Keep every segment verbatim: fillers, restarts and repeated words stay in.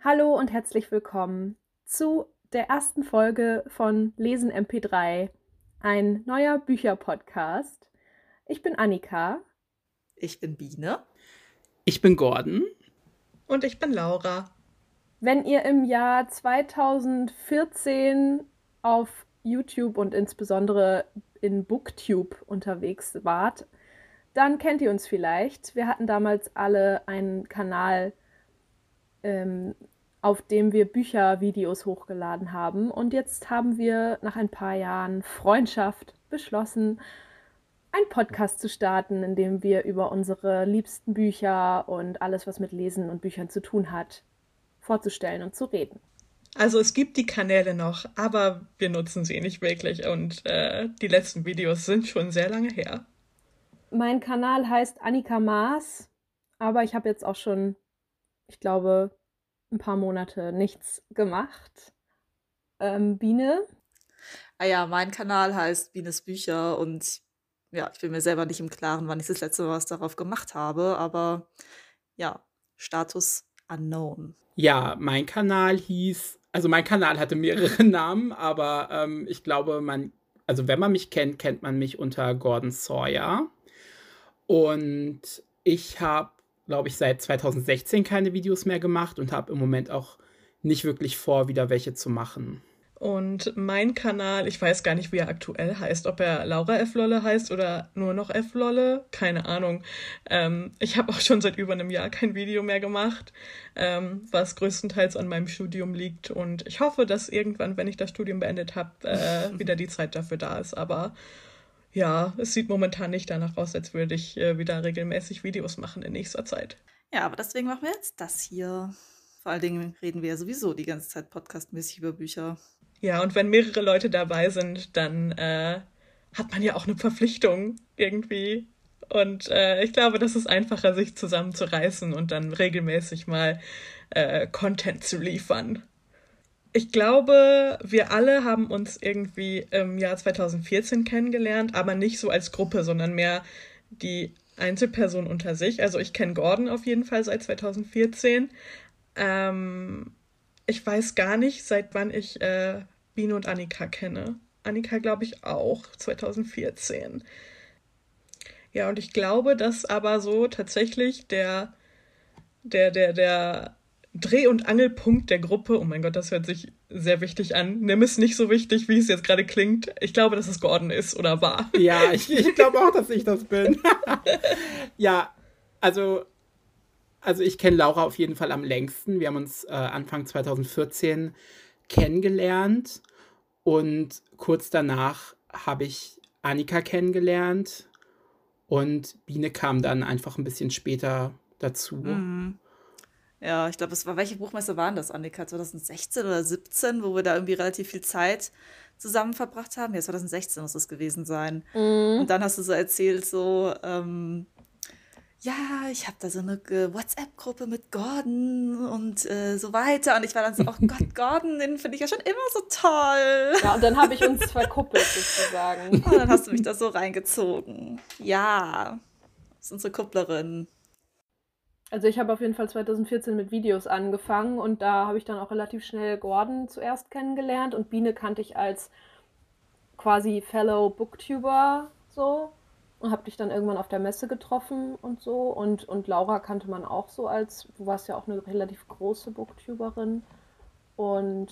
Hallo und herzlich willkommen zu der ersten Folge von Lesen M P drei, ein neuer Bücherpodcast. Ich bin Annika. Ich bin Biene. Ich bin Gordon. Und ich bin Laura. Wenn ihr im Jahr zweitausendvierzehn auf YouTube und insbesondere in Booktube unterwegs wart, dann kennt ihr uns vielleicht. Wir hatten damals alle einen Kanal, ähm, auf dem wir Büchervideos hochgeladen haben. Und jetzt haben wir nach ein paar Jahren Freundschaft beschlossen, einen Podcast zu starten, in dem wir über unsere liebsten Bücher und alles, was mit Lesen und Büchern zu tun hat, vorzustellen und zu reden. Also es gibt die Kanäle noch, aber wir nutzen sie nicht wirklich und äh, die letzten Videos sind schon sehr lange her. Mein Kanal heißt Annika Maas, aber ich habe jetzt auch schon, ich glaube, ein paar Monate nichts gemacht. Ähm, Biene? Ah ja, mein Kanal heißt Bienes Bücher und ja, ich bin mir selber nicht im Klaren, wann ich das letzte Mal was darauf gemacht habe, aber ja, Status unknown. Ja, mein Kanal hieß, also mein Kanal hatte mehrere Namen, aber ähm, ich glaube, man, also wenn man mich kennt, kennt man mich unter Gordon Sawyer. Und ich habe, glaube ich, seit zweitausendsechzehn keine Videos mehr gemacht und habe im Moment auch nicht wirklich vor, wieder welche zu machen. Und mein Kanal, ich weiß gar nicht, wie er aktuell heißt, ob er Laura F. Lolle heißt oder nur noch F. Lolle, keine Ahnung. Ähm, ich habe auch schon seit über einem Jahr kein Video mehr gemacht, ähm, was größtenteils an meinem Studium liegt. Und ich hoffe, dass irgendwann, wenn ich das Studium beendet habe, äh, wieder die Zeit dafür da ist. Aber ja, es sieht momentan nicht danach aus, als würde ich äh, wieder regelmäßig Videos machen in nächster Zeit. Ja, aber deswegen machen wir jetzt das hier. Vor allen Dingen reden wir ja sowieso die ganze Zeit podcastmäßig über Bücher. Ja, und wenn mehrere Leute dabei sind, dann äh, hat man ja auch eine Verpflichtung irgendwie. Und äh, ich glaube, das ist einfacher, sich zusammenzureißen und dann regelmäßig mal äh, Content zu liefern. Ich glaube, wir alle haben uns irgendwie im Jahr zweitausendvierzehn kennengelernt, aber nicht so als Gruppe, sondern mehr die Einzelperson unter sich. Also ich kenne Gordon auf jeden Fall seit zweitausendvierzehn. Ähm, ich weiß gar nicht, seit wann ich äh, Biene und Annika kenne. Annika, glaube ich, auch zweitausendvierzehn. Ja, und ich glaube, dass aber so tatsächlich der, der, der, der Dreh- und Angelpunkt der Gruppe, oh mein Gott, das hört sich sehr wichtig an. Nimm es nicht so wichtig, wie es jetzt gerade klingt. Ich glaube, dass es Gordon ist oder war. Ja, ich, ich glaube auch, dass ich das bin. Ja, also, also ich kenne Laura auf jeden Fall am längsten. Wir haben uns äh, Anfang zweitausendvierzehn kennengelernt und kurz danach habe ich Annika kennengelernt und Biene kam dann einfach ein bisschen später dazu. Mhm. Ja, ich glaube, es war, welche Buchmesse waren das, Annika? zweitausendsechzehn oder siebzehn, wo wir da irgendwie relativ viel Zeit zusammen verbracht haben? Ja, zweitausendsechzehn muss es gewesen sein. Und dann hast du so erzählt, so, ähm, ja, ich habe da so eine äh, WhatsApp-Gruppe mit Gordon und äh, so weiter. Und ich war dann so, oh Gott, Gordon, den finde ich ja schon immer so toll. Ja, und dann habe ich uns verkuppelt sozusagen. Und dann hast du mich da so reingezogen. Ja, das ist unsere Kupplerin. Also ich habe auf jeden Fall zweitausendvierzehn mit Videos angefangen und da habe ich dann auch relativ schnell Gordon zuerst kennengelernt und Biene kannte ich als quasi Fellow Booktuber so und habe dich dann irgendwann auf der Messe getroffen und so und, und Laura kannte man auch so als, du warst ja auch eine relativ große Booktuberin und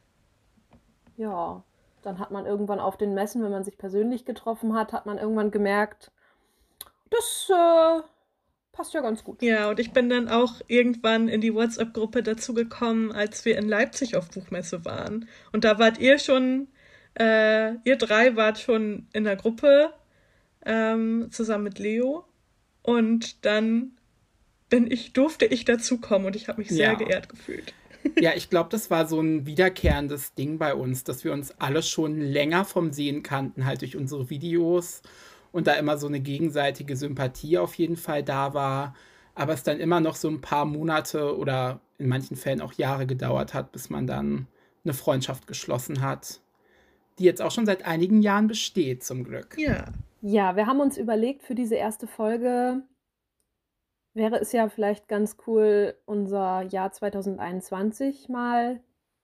ja, dann hat man irgendwann auf den Messen, wenn man sich persönlich getroffen hat, hat man irgendwann gemerkt, das äh, passt ja ganz gut. Ja, und ich bin dann auch irgendwann in die WhatsApp-Gruppe dazugekommen, als wir in Leipzig auf Buchmesse waren. Und da wart ihr schon, äh, ihr drei wart schon in der Gruppe, ähm, zusammen mit Leo. Und dann bin ich, durfte ich dazukommen und ich habe mich sehr Ja. geehrt gefühlt. Ja, ich glaube, das war so ein wiederkehrendes Ding bei uns, dass wir uns alle schon länger vom Sehen kannten, halt durch unsere Videos und da immer so eine gegenseitige Sympathie auf jeden Fall da war, aber es dann immer noch so ein paar Monate oder in manchen Fällen auch Jahre gedauert hat, bis man dann eine Freundschaft geschlossen hat, die jetzt auch schon seit einigen Jahren besteht, zum Glück. Ja. Ja, wir haben uns überlegt für diese erste Folge, wäre es ja vielleicht ganz cool, unser Jahr zwanzig einundzwanzig mal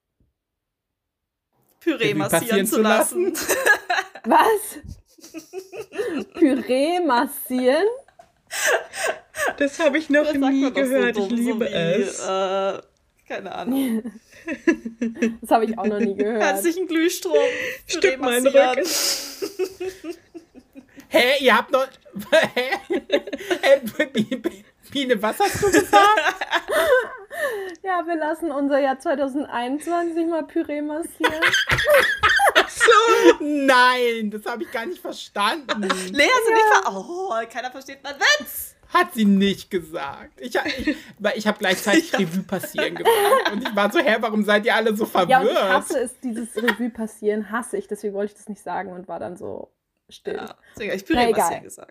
Püree massieren zu lassen. Was? Püree massieren? Das habe ich noch Das sagt nie man doch so gehört. dumm, Ich liebe so wie, es. Äh, keine Ahnung. Das habe ich auch noch nie gehört. Hat sich ein Glühstrom. Püree Stück meinen massieren. Rücken. Hä, ihr habt noch... Hä? Äh, Bi- Bi- Biene, was hast du gesagt? Ja, wir lassen unser Jahr zwanzig einundzwanzig mal Püree massieren. Nein, das habe ich gar nicht verstanden. Lea, sind nicht ver... Oh, keiner versteht meinen Witz. Hat sie nicht gesagt. Ich, ich, weil ich habe gleichzeitig Revue passieren gesagt. Und ich war so, hä, warum seid ihr alle so verwirrt? Ja, und ich hasse es, dieses Revue passieren, hasse ich. Deswegen wollte ich das nicht sagen und war dann so still. Ja, deswegen habe ich Püree Na, egal. massieren gesagt.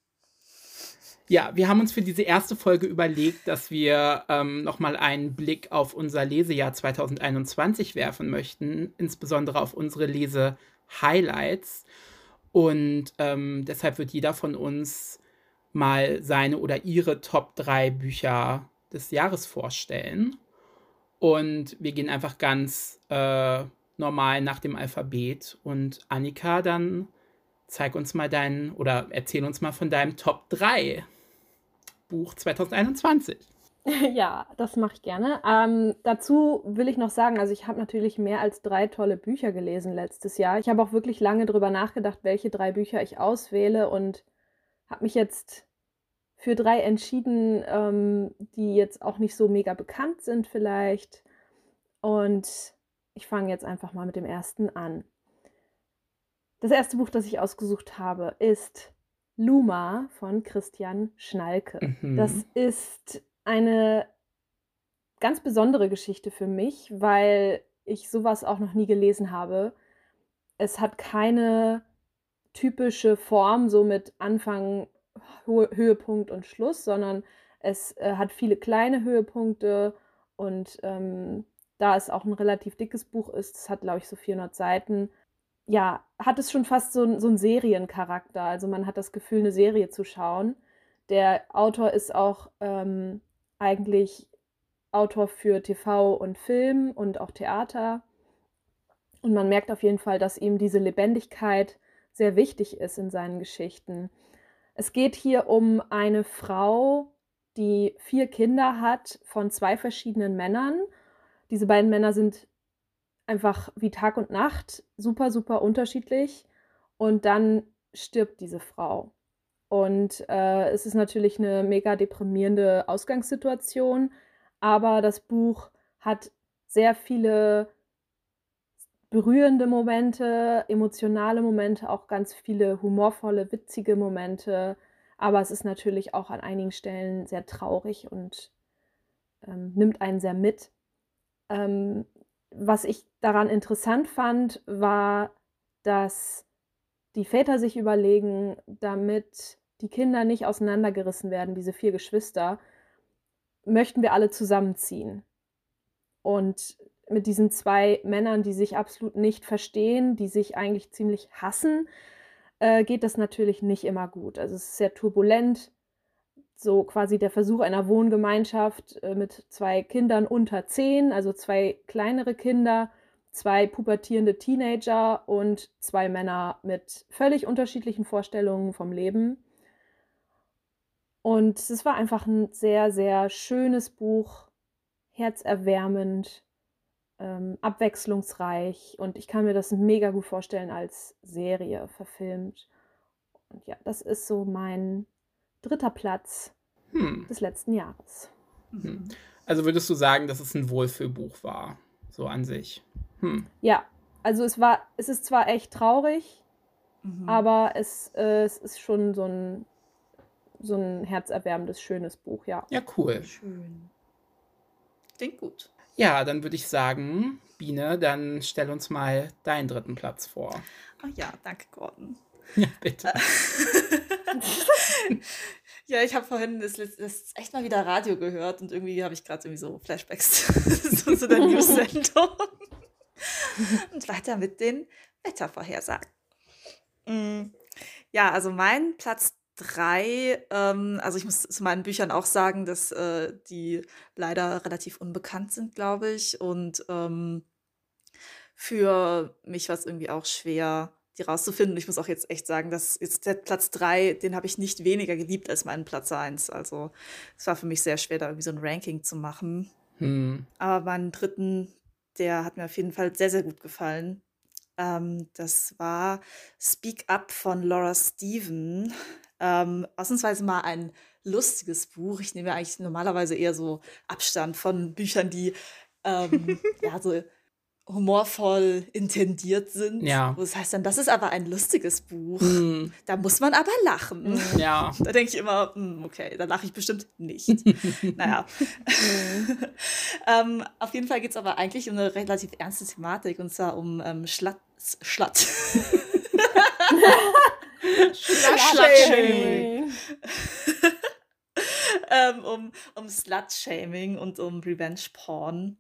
Ja, wir haben uns für diese erste Folge überlegt, dass wir ähm, nochmal einen Blick auf unser Lesejahr zwanzig einundzwanzig werfen möchten, insbesondere auf unsere Lese-Highlights. Und ähm, deshalb wird jeder von uns mal seine oder ihre Top drei Bücher des Jahres vorstellen. Und wir gehen einfach ganz äh, normal nach dem Alphabet. Und Annika, dann zeig uns mal deinen, oder erzähl uns mal von deinem Top drei Buch zwanzig einundzwanzig. Ja, das mache ich gerne. Ähm, dazu will ich noch sagen, also ich habe natürlich mehr als drei tolle Bücher gelesen letztes Jahr. Ich habe auch wirklich lange drüber nachgedacht, welche drei Bücher ich auswähle und habe mich jetzt für drei entschieden, ähm, die jetzt auch nicht so mega bekannt sind vielleicht. Und ich fange jetzt einfach mal mit dem ersten an. Das erste Buch, das ich ausgesucht habe, ist Luma von Christian Schnalke. Mhm. Das ist eine ganz besondere Geschichte für mich, weil ich sowas auch noch nie gelesen habe. Es hat keine typische Form, so mit Anfang, Höhepunkt und Schluss, sondern es äh, hat viele kleine Höhepunkte und ähm, da es auch ein relativ dickes Buch ist, es hat, glaube ich, so vierhundert Seiten, ja, hat es schon fast so, so einen Seriencharakter. Also man hat das Gefühl, eine Serie zu schauen. Der Autor ist auch ähm, eigentlich Autor für T V und Film und auch Theater. Und man merkt auf jeden Fall, dass ihm diese Lebendigkeit sehr wichtig ist in seinen Geschichten. Es geht hier um eine Frau, die vier Kinder hat von zwei verschiedenen Männern. Diese beiden Männer sind einfach wie Tag und Nacht, super, super unterschiedlich. Und dann stirbt diese Frau. Und äh, es ist natürlich eine mega deprimierende Ausgangssituation, aber das Buch hat sehr viele berührende Momente, emotionale Momente, auch ganz viele humorvolle, witzige Momente. Aber es ist natürlich auch an einigen Stellen sehr traurig und ähm, nimmt einen sehr mit. Ähm, was ich daran interessant fand, war, dass die Väter sich überlegen, damit die Kinder nicht auseinandergerissen werden, diese vier Geschwister, möchten wir alle zusammenziehen. Und mit diesen zwei Männern, die sich absolut nicht verstehen, die sich eigentlich ziemlich hassen, äh, geht das natürlich nicht immer gut. Also es ist sehr turbulent, so quasi der Versuch einer Wohngemeinschaft äh, mit zwei Kindern unter zehn, also zwei kleinere Kinder, zwei pubertierende Teenager und zwei Männer mit völlig unterschiedlichen Vorstellungen vom Leben. Und es war einfach ein sehr, sehr schönes Buch, herzerwärmend, ähm, abwechslungsreich und ich kann mir das mega gut vorstellen als Serie verfilmt. Und ja, das ist so mein dritter Platz hm. des letzten Jahres. Hm. Also würdest du sagen, dass es ein Wohlfühlbuch war, so an sich? Hm. Ja, also es war, es ist zwar echt traurig, mhm. aber es, äh, es ist schon so ein, so ein herzerwärmendes, schönes Buch, ja. Ja, cool. Schön. Klingt gut. Ja, dann würde ich sagen, Biene, dann stell uns mal deinen dritten Platz vor. Oh ja, danke, Gordon. Ja, bitte. Ja, ich habe vorhin das, das echt mal wieder Radio gehört und irgendwie habe ich gerade irgendwie so Flashbacks zu, zu der News-Sendung. Und weiter mit den Wettervorhersagen. Ja, also mein Platz drei, ähm, also ich muss zu meinen Büchern auch sagen, dass äh, die leider relativ unbekannt sind, glaube ich. Und ähm, für mich war es irgendwie auch schwer, die rauszufinden. Ich muss auch jetzt echt sagen, dass jetzt der Platz drei, den habe ich nicht weniger geliebt als meinen Platz eins. Also es war für mich sehr schwer, da irgendwie so ein Ranking zu machen. Hm. Aber meinen dritten, der hat mir auf jeden Fall sehr, sehr gut gefallen. Ähm, das war Speak Up von Laura Steven. Ähm, ausnahmsweise mal ein lustiges Buch. Ich nehme ja eigentlich normalerweise eher so Abstand von Büchern, die ähm, ja so humorvoll intendiert sind. Ja. Wo es heißt dann, das ist aber ein lustiges Buch. Hm. Da muss man aber lachen. Ja. Da denke ich immer, hm, okay, da lache ich bestimmt nicht. Naja. ähm, auf jeden Fall geht es aber eigentlich um eine relativ ernste Thematik, und zwar um ähm, Schlatt. Schlatt. Slut-Shaming. ähm, um, um Slut-Shaming und um Revenge-Porn.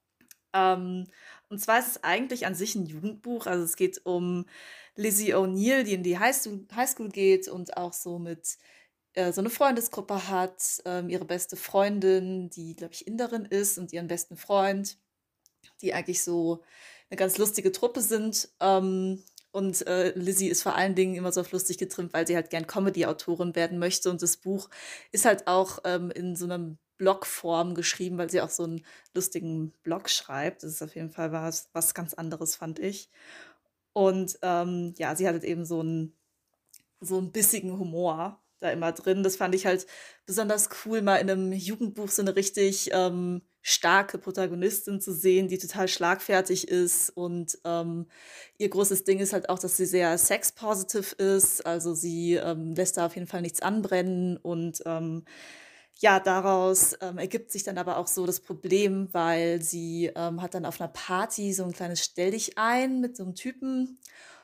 Ähm, und zwar ist es eigentlich an sich ein Jugendbuch. Also es geht um Lizzie O'Neill, die in die Highschool, Highschool geht und auch so mit äh, so eine Freundesgruppe hat. Ähm, ihre beste Freundin, die, glaube ich, Inderin ist, und ihren besten Freund, die eigentlich so eine ganz lustige Truppe sind. Ähm, und äh, Lizzie ist vor allen Dingen immer so auf lustig getrimmt, weil sie halt gern Comedy-Autorin werden möchte. Und das Buch ist halt auch ähm, in so einem Blogform geschrieben, weil sie auch so einen lustigen Blog schreibt. Das ist auf jeden Fall was, was ganz anderes, fand ich. Und ähm, ja, sie hat halt eben so einen, so einen bissigen Humor da immer drin. Das fand ich halt besonders cool, mal in einem Jugendbuch so eine richtig ähm, starke Protagonistin zu sehen, die total schlagfertig ist. Und ähm, ihr großes Ding ist halt auch, dass sie sehr sex-positive ist. Also sie ähm, lässt da auf jeden Fall nichts anbrennen. Und ähm, ja, daraus ähm, ergibt sich dann aber auch so das Problem, weil sie ähm, hat dann auf einer Party so ein kleines Stell-dich-ein mit so einem Typen.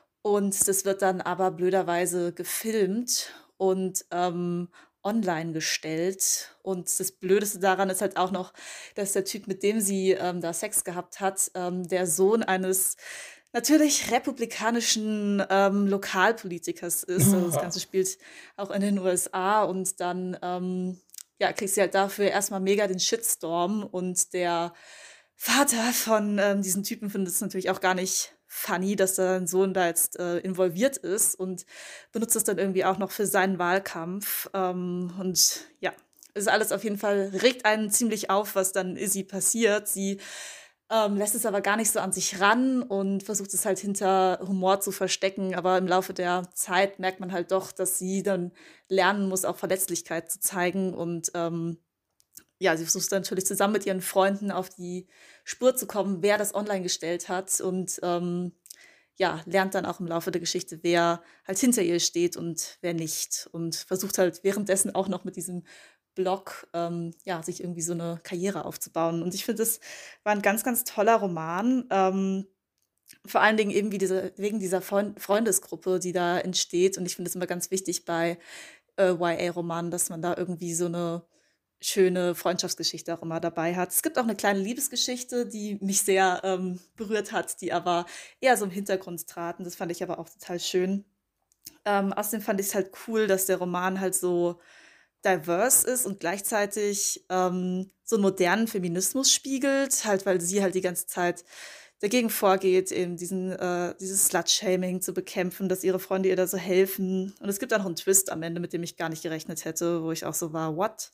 Und das wird dann aber blöderweise gefilmt und ähm, online gestellt. Und das Blödeste daran ist halt auch noch, dass der Typ, mit dem sie ähm, da Sex gehabt hat, ähm, der Sohn eines natürlich republikanischen ähm, Lokalpolitikers ist. Also das Ganze spielt auch in den U S A, und dann ähm, ja, kriegst du halt dafür erstmal mega den Shitstorm, und der Vater von ähm, diesen Typen findet es natürlich auch gar nicht funny, dass sein Sohn da jetzt äh, involviert ist, und benutzt es dann irgendwie auch noch für seinen Wahlkampf. Ähm, und ja, ist alles auf jeden Fall, regt einen ziemlich auf, was dann Izzy passiert. Sie ähm, lässt es aber gar nicht so an sich ran und versucht es halt hinter Humor zu verstecken. Aber im Laufe der Zeit merkt man halt doch, dass sie dann lernen muss, auch Verletzlichkeit zu zeigen. Und ähm, ja, sie versucht dann natürlich zusammen mit ihren Freunden auf die Spur zu kommen, wer das online gestellt hat. Und ähm, ja, lernt dann auch im Laufe der Geschichte, wer halt hinter ihr steht und wer nicht. Und versucht halt währenddessen auch noch mit diesem Blog, ähm, ja, sich irgendwie so eine Karriere aufzubauen. Und ich finde, das war ein ganz, ganz toller Roman. Ähm, vor allen Dingen eben wie diese, wegen dieser Freund Freundesgruppe, die da entsteht. Und ich finde es immer ganz wichtig bei äh, Y A-Romanen, dass man da irgendwie so eine schöne Freundschaftsgeschichte auch immer dabei hat. Es gibt auch eine kleine Liebesgeschichte, die mich sehr ähm, berührt hat, die aber eher so im Hintergrund traten. Das fand ich aber auch total schön. Ähm, außerdem fand ich es halt cool, dass der Roman halt so diverse ist und gleichzeitig ähm, so einen modernen Feminismus spiegelt, halt weil sie halt die ganze Zeit dagegen vorgeht, eben diesen, äh, dieses Slut-Shaming zu bekämpfen, dass ihre Freunde ihr da so helfen. Und es gibt auch noch einen Twist am Ende, mit dem ich gar nicht gerechnet hätte, wo ich auch so war, what?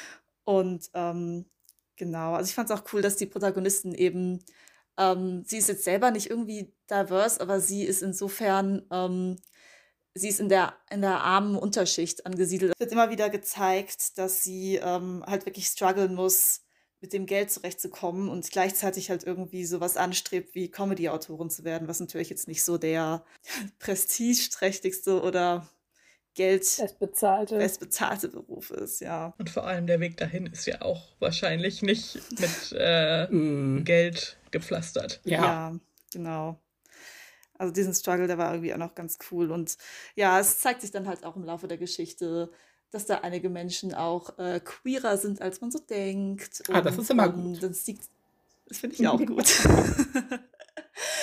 Und ähm, genau, also ich fand es auch cool, dass die Protagonistin eben, ähm, sie ist jetzt selber nicht irgendwie diverse, aber sie ist insofern, ähm, sie ist in der, in der armen Unterschicht angesiedelt. Es wird immer wieder gezeigt, dass sie ähm, halt wirklich strugglen muss, mit dem Geld zurechtzukommen, und gleichzeitig halt irgendwie sowas anstrebt, wie Comedy-Autorin zu werden, was natürlich jetzt nicht so der prestigeträchtigste oder Geld Bestbezahlte. bestbezahlte Beruf ist, ja. Und vor allem der Weg dahin ist ja auch wahrscheinlich nicht mit äh, Mm. Geld gepflastert. Ja. Ja, genau. Also diesen Struggle, der war irgendwie auch noch ganz cool. Und ja, es zeigt sich dann halt auch im Laufe der Geschichte, dass da einige Menschen auch äh, queerer sind, als man so denkt. Ah, das Und, ist immer ähm, gut. Das, sieht- das finde ich auch gut.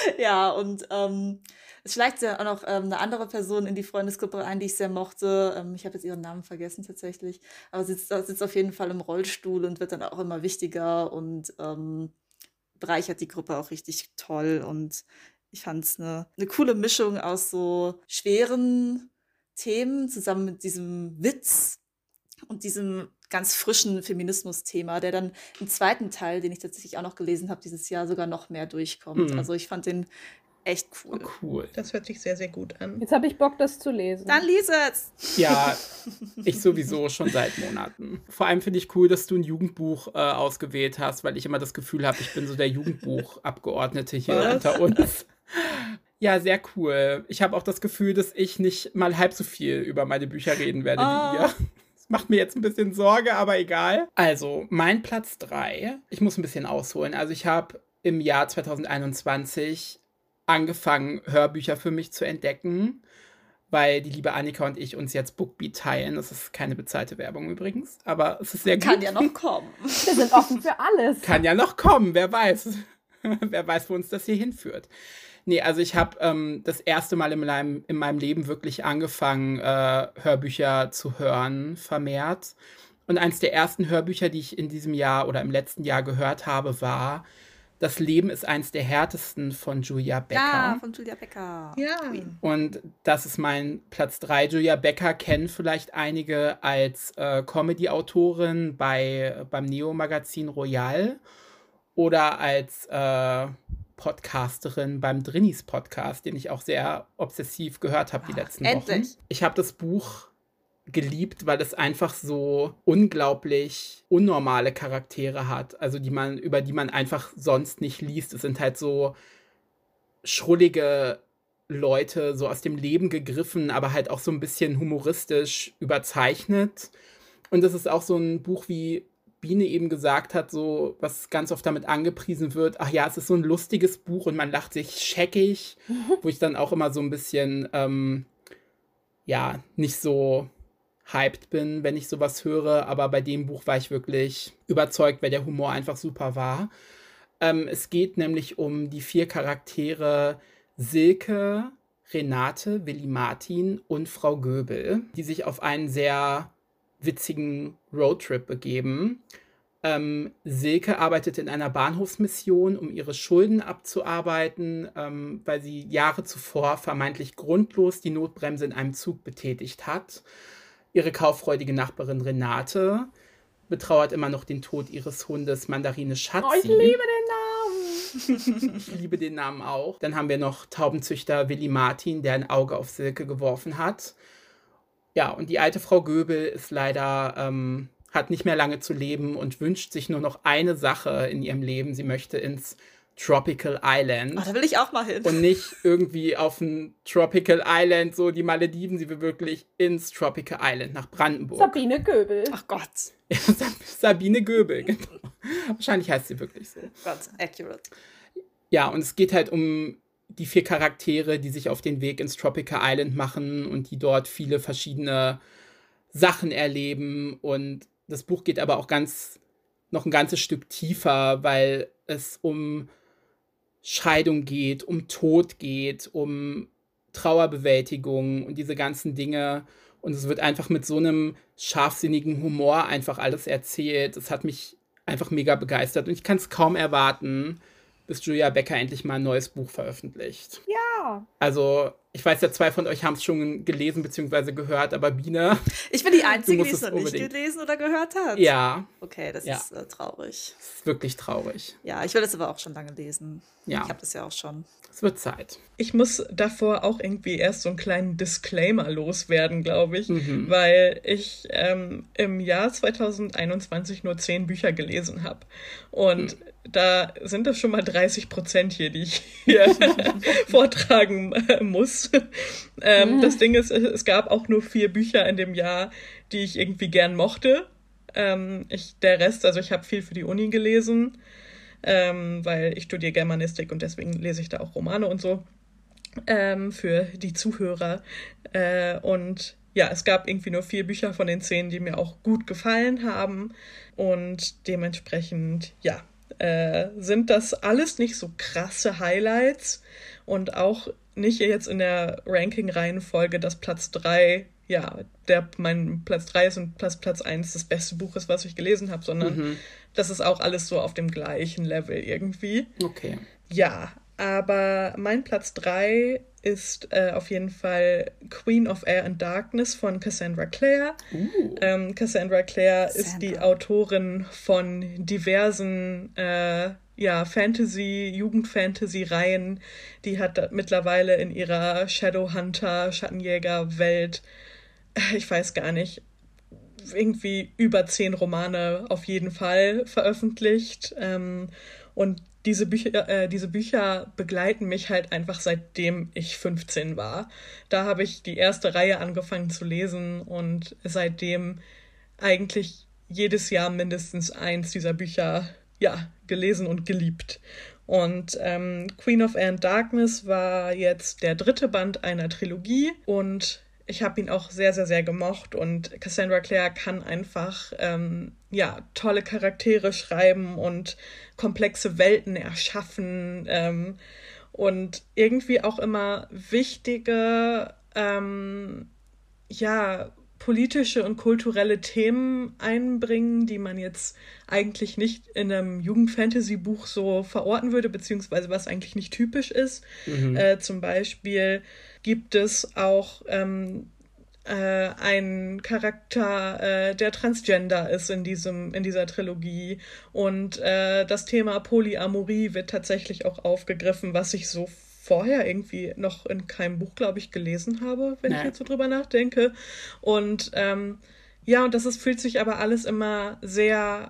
Ja, und ähm, es schleicht ja auch noch ähm, eine andere Person in die Freundesgruppe ein, die ich sehr mochte. Ähm, ich habe jetzt ihren Namen vergessen tatsächlich. Aber sie sitzt, sitzt auf jeden Fall im Rollstuhl und wird dann auch immer wichtiger und ähm, bereichert die Gruppe auch richtig toll. Und ich fand es eine ne coole Mischung aus so schweren Themen zusammen mit diesem Witz und diesem ganz frischen Feminismus-Thema, der dann im zweiten Teil, den ich tatsächlich auch noch gelesen habe, dieses Jahr sogar noch mehr durchkommt. Mhm. Also ich fand den echt cool. Oh, cool. Das hört sich sehr, sehr gut an. Jetzt habe ich Bock, das zu lesen. Dann lies es! Ja, ich sowieso schon seit Monaten. Vor allem finde ich cool, dass du ein Jugendbuch äh, ausgewählt hast, weil ich immer das Gefühl habe, ich bin so der Jugendbuchabgeordnete hier Was? unter uns. Ja, sehr cool. Ich habe auch das Gefühl, dass ich nicht mal halb so viel über meine Bücher reden werde Oh. wie ihr. Das macht mir jetzt ein bisschen Sorge, aber egal. Also, mein Platz drei. Ich muss ein bisschen ausholen. Also, ich habe im Jahr zwanzig einundzwanzig angefangen, Hörbücher für mich zu entdecken, weil die liebe Annika und ich uns jetzt Bookbeat teilen. Das ist keine bezahlte Werbung übrigens, aber es ist sehr gut. Kann ja noch kommen. Wir sind offen für alles. Kann ja noch kommen, wer weiß. Wer weiß, wo uns das hier hinführt. Nee, also ich habe ähm, das erste Mal in meinem, in meinem Leben wirklich angefangen, äh, Hörbücher zu hören, vermehrt. Und eins der ersten Hörbücher, die ich in diesem Jahr oder im letzten Jahr gehört habe, war Das Leben ist eins der härtesten von Julia Becker. Ja, von Julia Becker. Ja. Und das ist mein Platz drei. Julia Becker kennen vielleicht einige als äh, Comedy-Autorin bei, beim Neo-Magazin Royal oder als äh, Podcasterin beim Drinnies Podcast, den ich auch sehr obsessiv gehört habe die letzten endlich. Wochen. Ich habe das Buch geliebt, weil es einfach so unglaublich unnormale Charaktere hat, also die man, über die man einfach sonst nicht liest. Es sind halt so schrullige Leute, so aus dem Leben gegriffen, aber halt auch so ein bisschen humoristisch überzeichnet. Und das ist auch so ein Buch, wie Biene eben gesagt hat, so, was ganz oft damit angepriesen wird, ach ja, es ist so ein lustiges Buch und man lacht sich scheckig, wo ich dann auch immer so ein bisschen, ähm, ja, nicht so hyped bin, wenn ich sowas höre, aber bei dem Buch war ich wirklich überzeugt, weil der Humor einfach super war. Ähm, es geht nämlich um die vier Charaktere Silke, Renate, Willi Martin und Frau Göbel, die sich auf einen sehr witzigen Roadtrip begeben. Ähm, Silke arbeitet in einer Bahnhofsmission, um ihre Schulden abzuarbeiten, ähm, weil sie Jahre zuvor vermeintlich grundlos die Notbremse in einem Zug betätigt hat. Ihre kauffreudige Nachbarin Renate betrauert immer noch den Tod ihres Hundes Mandarine Schatzi. Oh, ich liebe den Namen. Ich liebe den Namen auch. Dann haben wir noch Taubenzüchter Willi Martin, der ein Auge auf Silke geworfen hat. Ja, und die alte Frau Göbel ist leider, ähm, hat nicht mehr lange zu leben und wünscht sich nur noch eine Sache in ihrem Leben. Sie möchte ins Tropical Island. Oh, da will ich auch mal hin. Und nicht irgendwie auf ein Tropical Island, so die Malediven. Sie will wirklich ins Tropical Island, nach Brandenburg. Sabine Göbel. Ach Gott. Ja, Sabine Göbel, genau. Wahrscheinlich heißt sie wirklich so. Gott, accurate. Ja, und es geht halt um die vier Charaktere, die sich auf den Weg ins Tropical Island machen und die dort viele verschiedene Sachen erleben. Und das Buch geht aber auch ganz, noch ein ganzes Stück tiefer, weil es um Scheidung geht, um Tod geht, um Trauerbewältigung und diese ganzen Dinge. Und es wird einfach mit so einem scharfsinnigen Humor einfach alles erzählt. Es hat mich einfach mega begeistert und ich kann es kaum erwarten, bis Julia Becker endlich mal ein neues Buch veröffentlicht. Ja. Also, ich weiß ja, zwei von euch haben es schon gelesen bzw. gehört, aber Biene... Ich bin die Einzige, musst die es es noch nicht unbedingt. gelesen oder gehört hat. Ja, Okay, das Ja. ist äh, traurig. es ist wirklich traurig. Ja, ich will das aber auch schon lange lesen. Ja. Ich habe das ja auch schon. Es wird Zeit. Ich muss davor auch irgendwie erst so einen kleinen Disclaimer loswerden, glaube ich, Mhm. weil ich ähm, im Jahr zwanzig einundzwanzig nur zehn Bücher gelesen habe. Und da sind das schon mal dreißig Prozent hier, die ich hier vortragen äh, muss. Ähm, das Ding ist, es gab auch nur vier Bücher in dem Jahr, die ich irgendwie gern mochte. Ähm, ich, der Rest, also ich habe viel für die Uni gelesen, ähm, weil ich studiere Germanistik und deswegen lese ich da auch Romane und so ähm, für die Zuhörer. Äh, und ja, es gab irgendwie nur vier Bücher von den zehn, die mir auch gut gefallen haben. Und dementsprechend, ja, äh, sind das alles nicht so krasse Highlights und auch nicht jetzt in der Ranking-Reihenfolge, dass Platz drei, ja, der mein Platz drei ist und Platz, Platz eins das beste Buch ist, was ich gelesen habe, sondern mhm. das ist auch alles so auf dem gleichen Level irgendwie. Okay. Ja, aber mein Platz drei ist äh, auf jeden Fall Queen of Air and Darkness von Cassandra Clare. Uh. Ähm, Cassandra Clare Cassandra. ist die Autorin von diversen äh, ja, Fantasy, Jugendfantasy-Reihen. Die hat mittlerweile in ihrer Shadowhunter, Schattenjäger-Welt, ich weiß gar nicht, irgendwie über zehn Romane auf jeden Fall veröffentlicht. Ähm, und diese Bücher, äh, diese Bücher begleiten mich halt einfach seitdem ich fünfzehn war. Da habe ich die erste Reihe angefangen zu lesen und seitdem eigentlich jedes Jahr mindestens eins dieser Bücher ja, gelesen und geliebt. Und ähm, Queen of Air and Darkness war jetzt der dritte Band einer Trilogie und ich habe ihn auch sehr, sehr, sehr gemocht und Cassandra Clare kann einfach ähm, ja, tolle Charaktere schreiben und komplexe Welten erschaffen ähm, und irgendwie auch immer wichtige ähm, ja, politische und kulturelle Themen einbringen, die man jetzt eigentlich nicht in einem Jugend-Fantasy-Buch so verorten würde, beziehungsweise was eigentlich nicht typisch ist. Mhm. Äh, zum Beispiel gibt es auch ähm, äh, einen Charakter, äh, der Transgender ist in diesem in dieser Trilogie und äh, das Thema Polyamorie wird tatsächlich auch aufgegriffen, was ich so vorher irgendwie noch in keinem Buch, glaube ich, gelesen habe, wenn Nein. ich jetzt so drüber nachdenke. Und ähm, ja, und das ist, fühlt sich aber alles immer sehr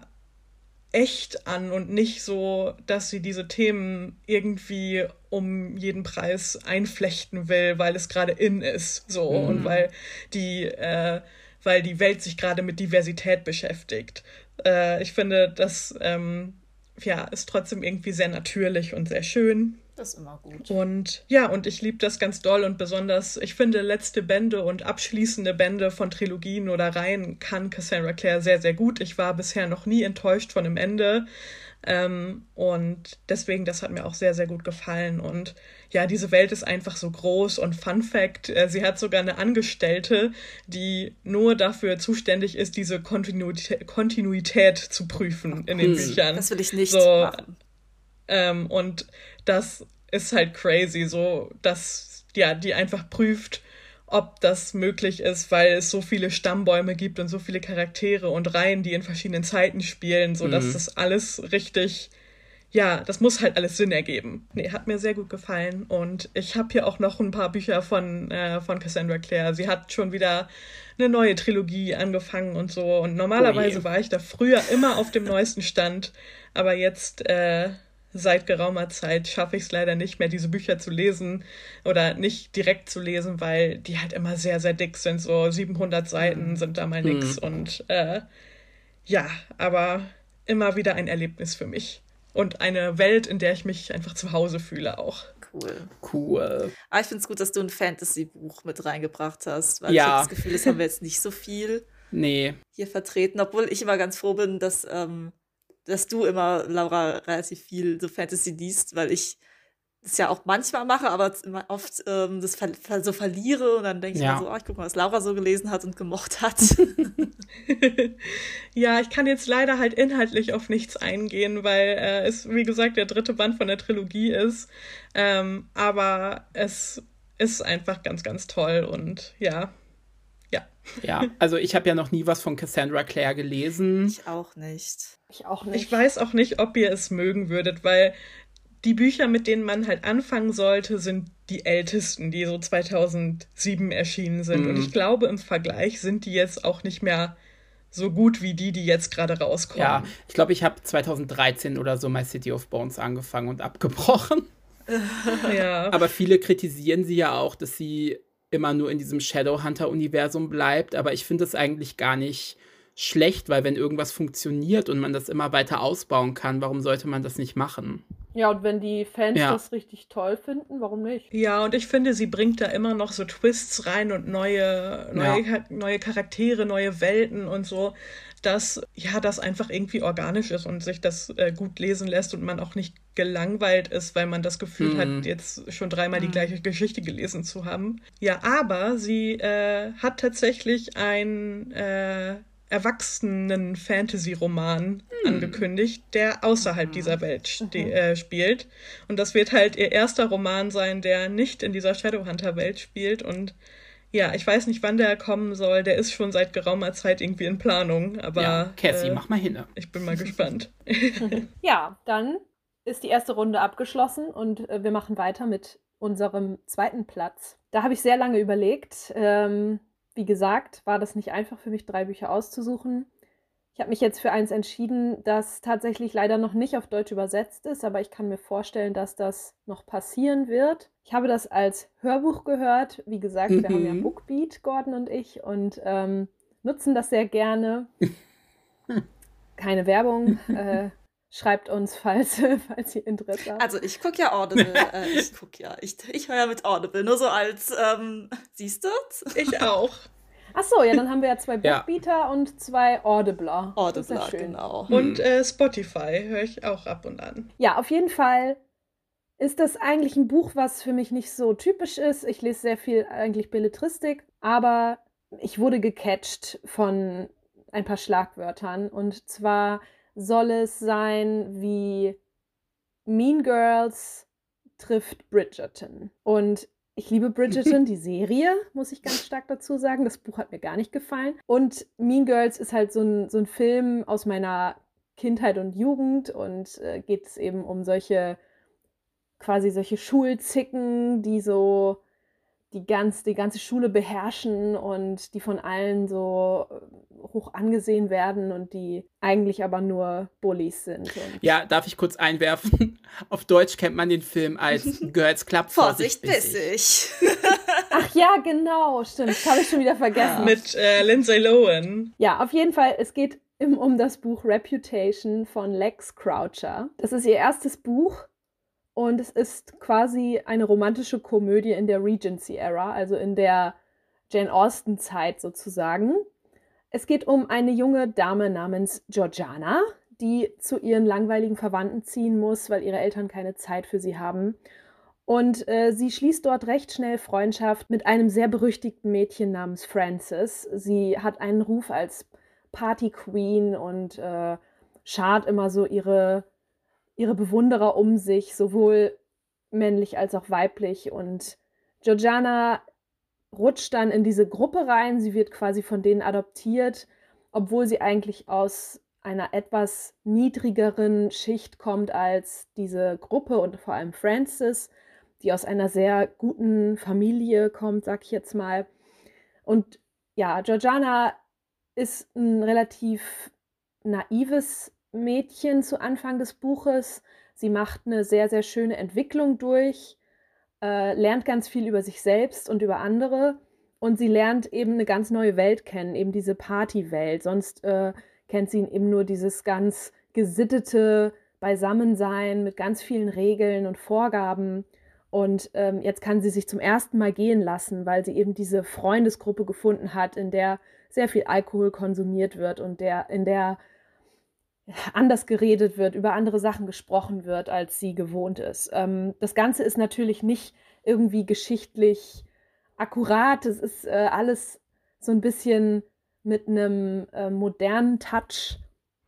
echt an und nicht so, dass sie diese Themen irgendwie um jeden Preis einflechten will, weil es gerade in ist, so mhm. und weil die, äh, weil die Welt sich gerade mit Diversität beschäftigt. Äh, ich finde, das ähm, ja, ist trotzdem irgendwie sehr natürlich und sehr schön. Das ist immer gut. Und ja, und ich liebe das ganz doll und besonders, ich finde, letzte Bände und abschließende Bände von Trilogien oder Reihen kann Cassandra Clare sehr, sehr gut. Ich war bisher noch nie enttäuscht von dem Ende. Ähm, und deswegen, das hat mir auch sehr, sehr gut gefallen. Und ja, diese Welt ist einfach so groß und Fun Fact, äh, sie hat sogar eine Angestellte, die nur dafür zuständig ist, diese Kontinuität, Kontinuität zu prüfen in den hm, Büchern. Das will ich nicht so, machen. Ähm, und das ist halt crazy, so, dass, ja, die einfach prüft, ob das möglich ist, weil es so viele Stammbäume gibt und so viele Charaktere und Reihen, die in verschiedenen Zeiten spielen, so dass mhm. das alles richtig, ja, das muss halt alles Sinn ergeben. Nee, hat mir sehr gut gefallen und ich habe hier auch noch ein paar Bücher von, äh, von Cassandra Clare. Sie hat schon wieder eine neue Trilogie angefangen und so und normalerweise oh war ich da früher immer auf dem neuesten Stand, aber jetzt, äh, seit geraumer Zeit schaffe ich es leider nicht mehr, diese Bücher zu lesen oder nicht direkt zu lesen, weil die halt immer sehr, sehr dick sind. So siebenhundert Seiten sind da mal nix. Mhm. Und äh, ja, aber immer wieder ein Erlebnis für mich. Und eine Welt, in der ich mich einfach zu Hause fühle auch. Cool. Cool. Aber ich finde es gut, dass du ein Fantasy-Buch mit reingebracht hast, weil ja. ich habe das Gefühl, das haben wir jetzt nicht so viel nee. hier vertreten, obwohl ich immer ganz froh bin, dass ähm, dass du immer, Laura, relativ viel so Fantasy liest, weil ich das ja auch manchmal mache, aber oft ähm, das ver- so verliere und dann denke ich ja. mir so, oh, ich gucke mal, was Laura so gelesen hat und gemocht hat. Ja, ich kann jetzt leider halt inhaltlich auf nichts eingehen, weil äh, es, wie gesagt, der dritte Band von der Trilogie ist, ähm, aber es ist einfach ganz, ganz toll und ja, ja. Ja, also ich habe ja noch nie was von Cassandra Clare gelesen. Ich auch nicht. Ich auch nicht. Ich weiß auch nicht, ob ihr es mögen würdet, weil die Bücher, mit denen man halt anfangen sollte, sind die ältesten, die so zweitausendsieben erschienen sind. Mhm. Und ich glaube, im Vergleich sind die jetzt auch nicht mehr so gut wie die, die jetzt gerade rauskommen. Ja, ich glaube, ich habe zweitausenddreizehn oder so My City of Bones angefangen und abgebrochen. Ja. Aber viele kritisieren sie ja auch, dass sie immer nur in diesem Shadowhunter-Universum bleibt. Aber ich finde es eigentlich gar nicht schlecht, weil wenn irgendwas funktioniert und man das immer weiter ausbauen kann, warum sollte man das nicht machen? Ja, und wenn die Fans Ja. das richtig toll finden, warum nicht? Ja, und ich finde, sie bringt da immer noch so Twists rein und neue, neue, Ja. neue Charaktere, neue Welten und so, dass ja das einfach irgendwie organisch ist und sich das äh, gut lesen lässt und man auch nicht gelangweilt ist, weil man das Gefühl Mhm. hat, jetzt schon dreimal die gleiche Geschichte gelesen zu haben. Ja, aber sie äh, hat tatsächlich ein äh, Erwachsenen-Fantasy-Roman angekündigt, der außerhalb dieser Welt ste- äh, spielt. Und das wird halt ihr erster Roman sein, der nicht in dieser Shadowhunter-Welt spielt. Und ja, ich weiß nicht, wann der kommen soll. Der ist schon seit geraumer Zeit irgendwie in Planung. Aber Ja, Cassie, äh, mach mal hin. ich bin mal gespannt. Ja, dann ist die erste Runde abgeschlossen und äh, wir machen weiter mit unserem zweiten Platz. Da habe ich sehr lange überlegt. Ähm, wie gesagt, war das nicht einfach für mich, drei Bücher auszusuchen. Ich habe mich jetzt für eins entschieden, das tatsächlich leider noch nicht auf Deutsch übersetzt ist, aber ich kann mir vorstellen, dass das noch passieren wird. Ich habe das als Hörbuch gehört. Wie gesagt, wir haben ja Mhm. Bookbeat, Gordon und ich, und ähm, nutzen das sehr gerne. Keine Werbung. Äh, schreibt uns, falls, falls ihr Interesse habt. Also ich gucke ja Audible. äh, ich gucke ja. Ich, ich höre ja mit Audible. Nur so als, ähm, siehst du? Ich auch. Ach so, ja, dann haben wir ja zwei Ja. Bookbeater und zwei Audibler. Das ist Audible, ja schön. genau. Und äh, Spotify höre ich auch ab und an. Ja, auf jeden Fall ist das eigentlich ein Buch, was für mich nicht so typisch ist. Ich lese sehr viel eigentlich Belletristik, aber ich wurde gecatcht von ein paar Schlagwörtern. Und zwar soll es sein wie Mean Girls trifft Bridgerton. Und ich liebe Bridgerton, die Serie, muss ich ganz stark dazu sagen. Das Buch hat mir gar nicht gefallen. Und Mean Girls ist halt so ein, so ein Film aus meiner Kindheit und Jugend und äh, geht es eben um solche, quasi solche Schulzicken, die so die, ganz, die ganze Schule beherrschen und die von allen so äh, hoch angesehen werden und die eigentlich aber nur Bullies sind. Und Ja, darf ich kurz einwerfen? Auf Deutsch kennt man den Film als Girls Club Vorsicht, bissig. Ach ja, genau, stimmt. Das habe ich schon wieder vergessen. Mit äh, Lindsay Lohan. Ja, auf jeden Fall, es geht im, um das Buch Reputation von Lex Croucher. Das ist ihr erstes Buch und es ist quasi eine romantische Komödie in der Regency-Ära, also in der Jane Austen-Zeit sozusagen. Es geht um eine junge Dame namens Georgiana, die zu ihren langweiligen Verwandten ziehen muss, weil ihre Eltern keine Zeit für sie haben. Und äh, sie schließt dort recht schnell Freundschaft mit einem sehr berüchtigten Mädchen namens Frances. Sie hat einen Ruf als Party Queen und äh, schart immer so ihre, ihre Bewunderer um sich, sowohl männlich als auch weiblich. Und Georgiana rutscht dann in diese Gruppe rein. Sie wird quasi von denen adoptiert, obwohl sie eigentlich aus einer etwas niedrigeren Schicht kommt als diese Gruppe und vor allem Frances, die aus einer sehr guten Familie kommt, sag ich jetzt mal. Und ja, Georgiana ist ein relativ naives Mädchen zu Anfang des Buches. Sie macht eine sehr, sehr schöne Entwicklung durch, äh, lernt ganz viel über sich selbst und über andere und sie lernt eben eine ganz neue Welt kennen, eben diese Partywelt. Sonst äh, kennt sie eben nur dieses ganz gesittete Beisammensein mit ganz vielen Regeln und Vorgaben. Und ähm, jetzt kann sie sich zum ersten Mal gehen lassen, weil sie eben diese Freundesgruppe gefunden hat, in der sehr viel Alkohol konsumiert wird und der, in der anders geredet wird, über andere Sachen gesprochen wird, als sie gewohnt ist. Ähm, das Ganze ist natürlich nicht irgendwie geschichtlich akkurat. Es ist äh, alles so ein bisschen mit einem äh, modernen Touch.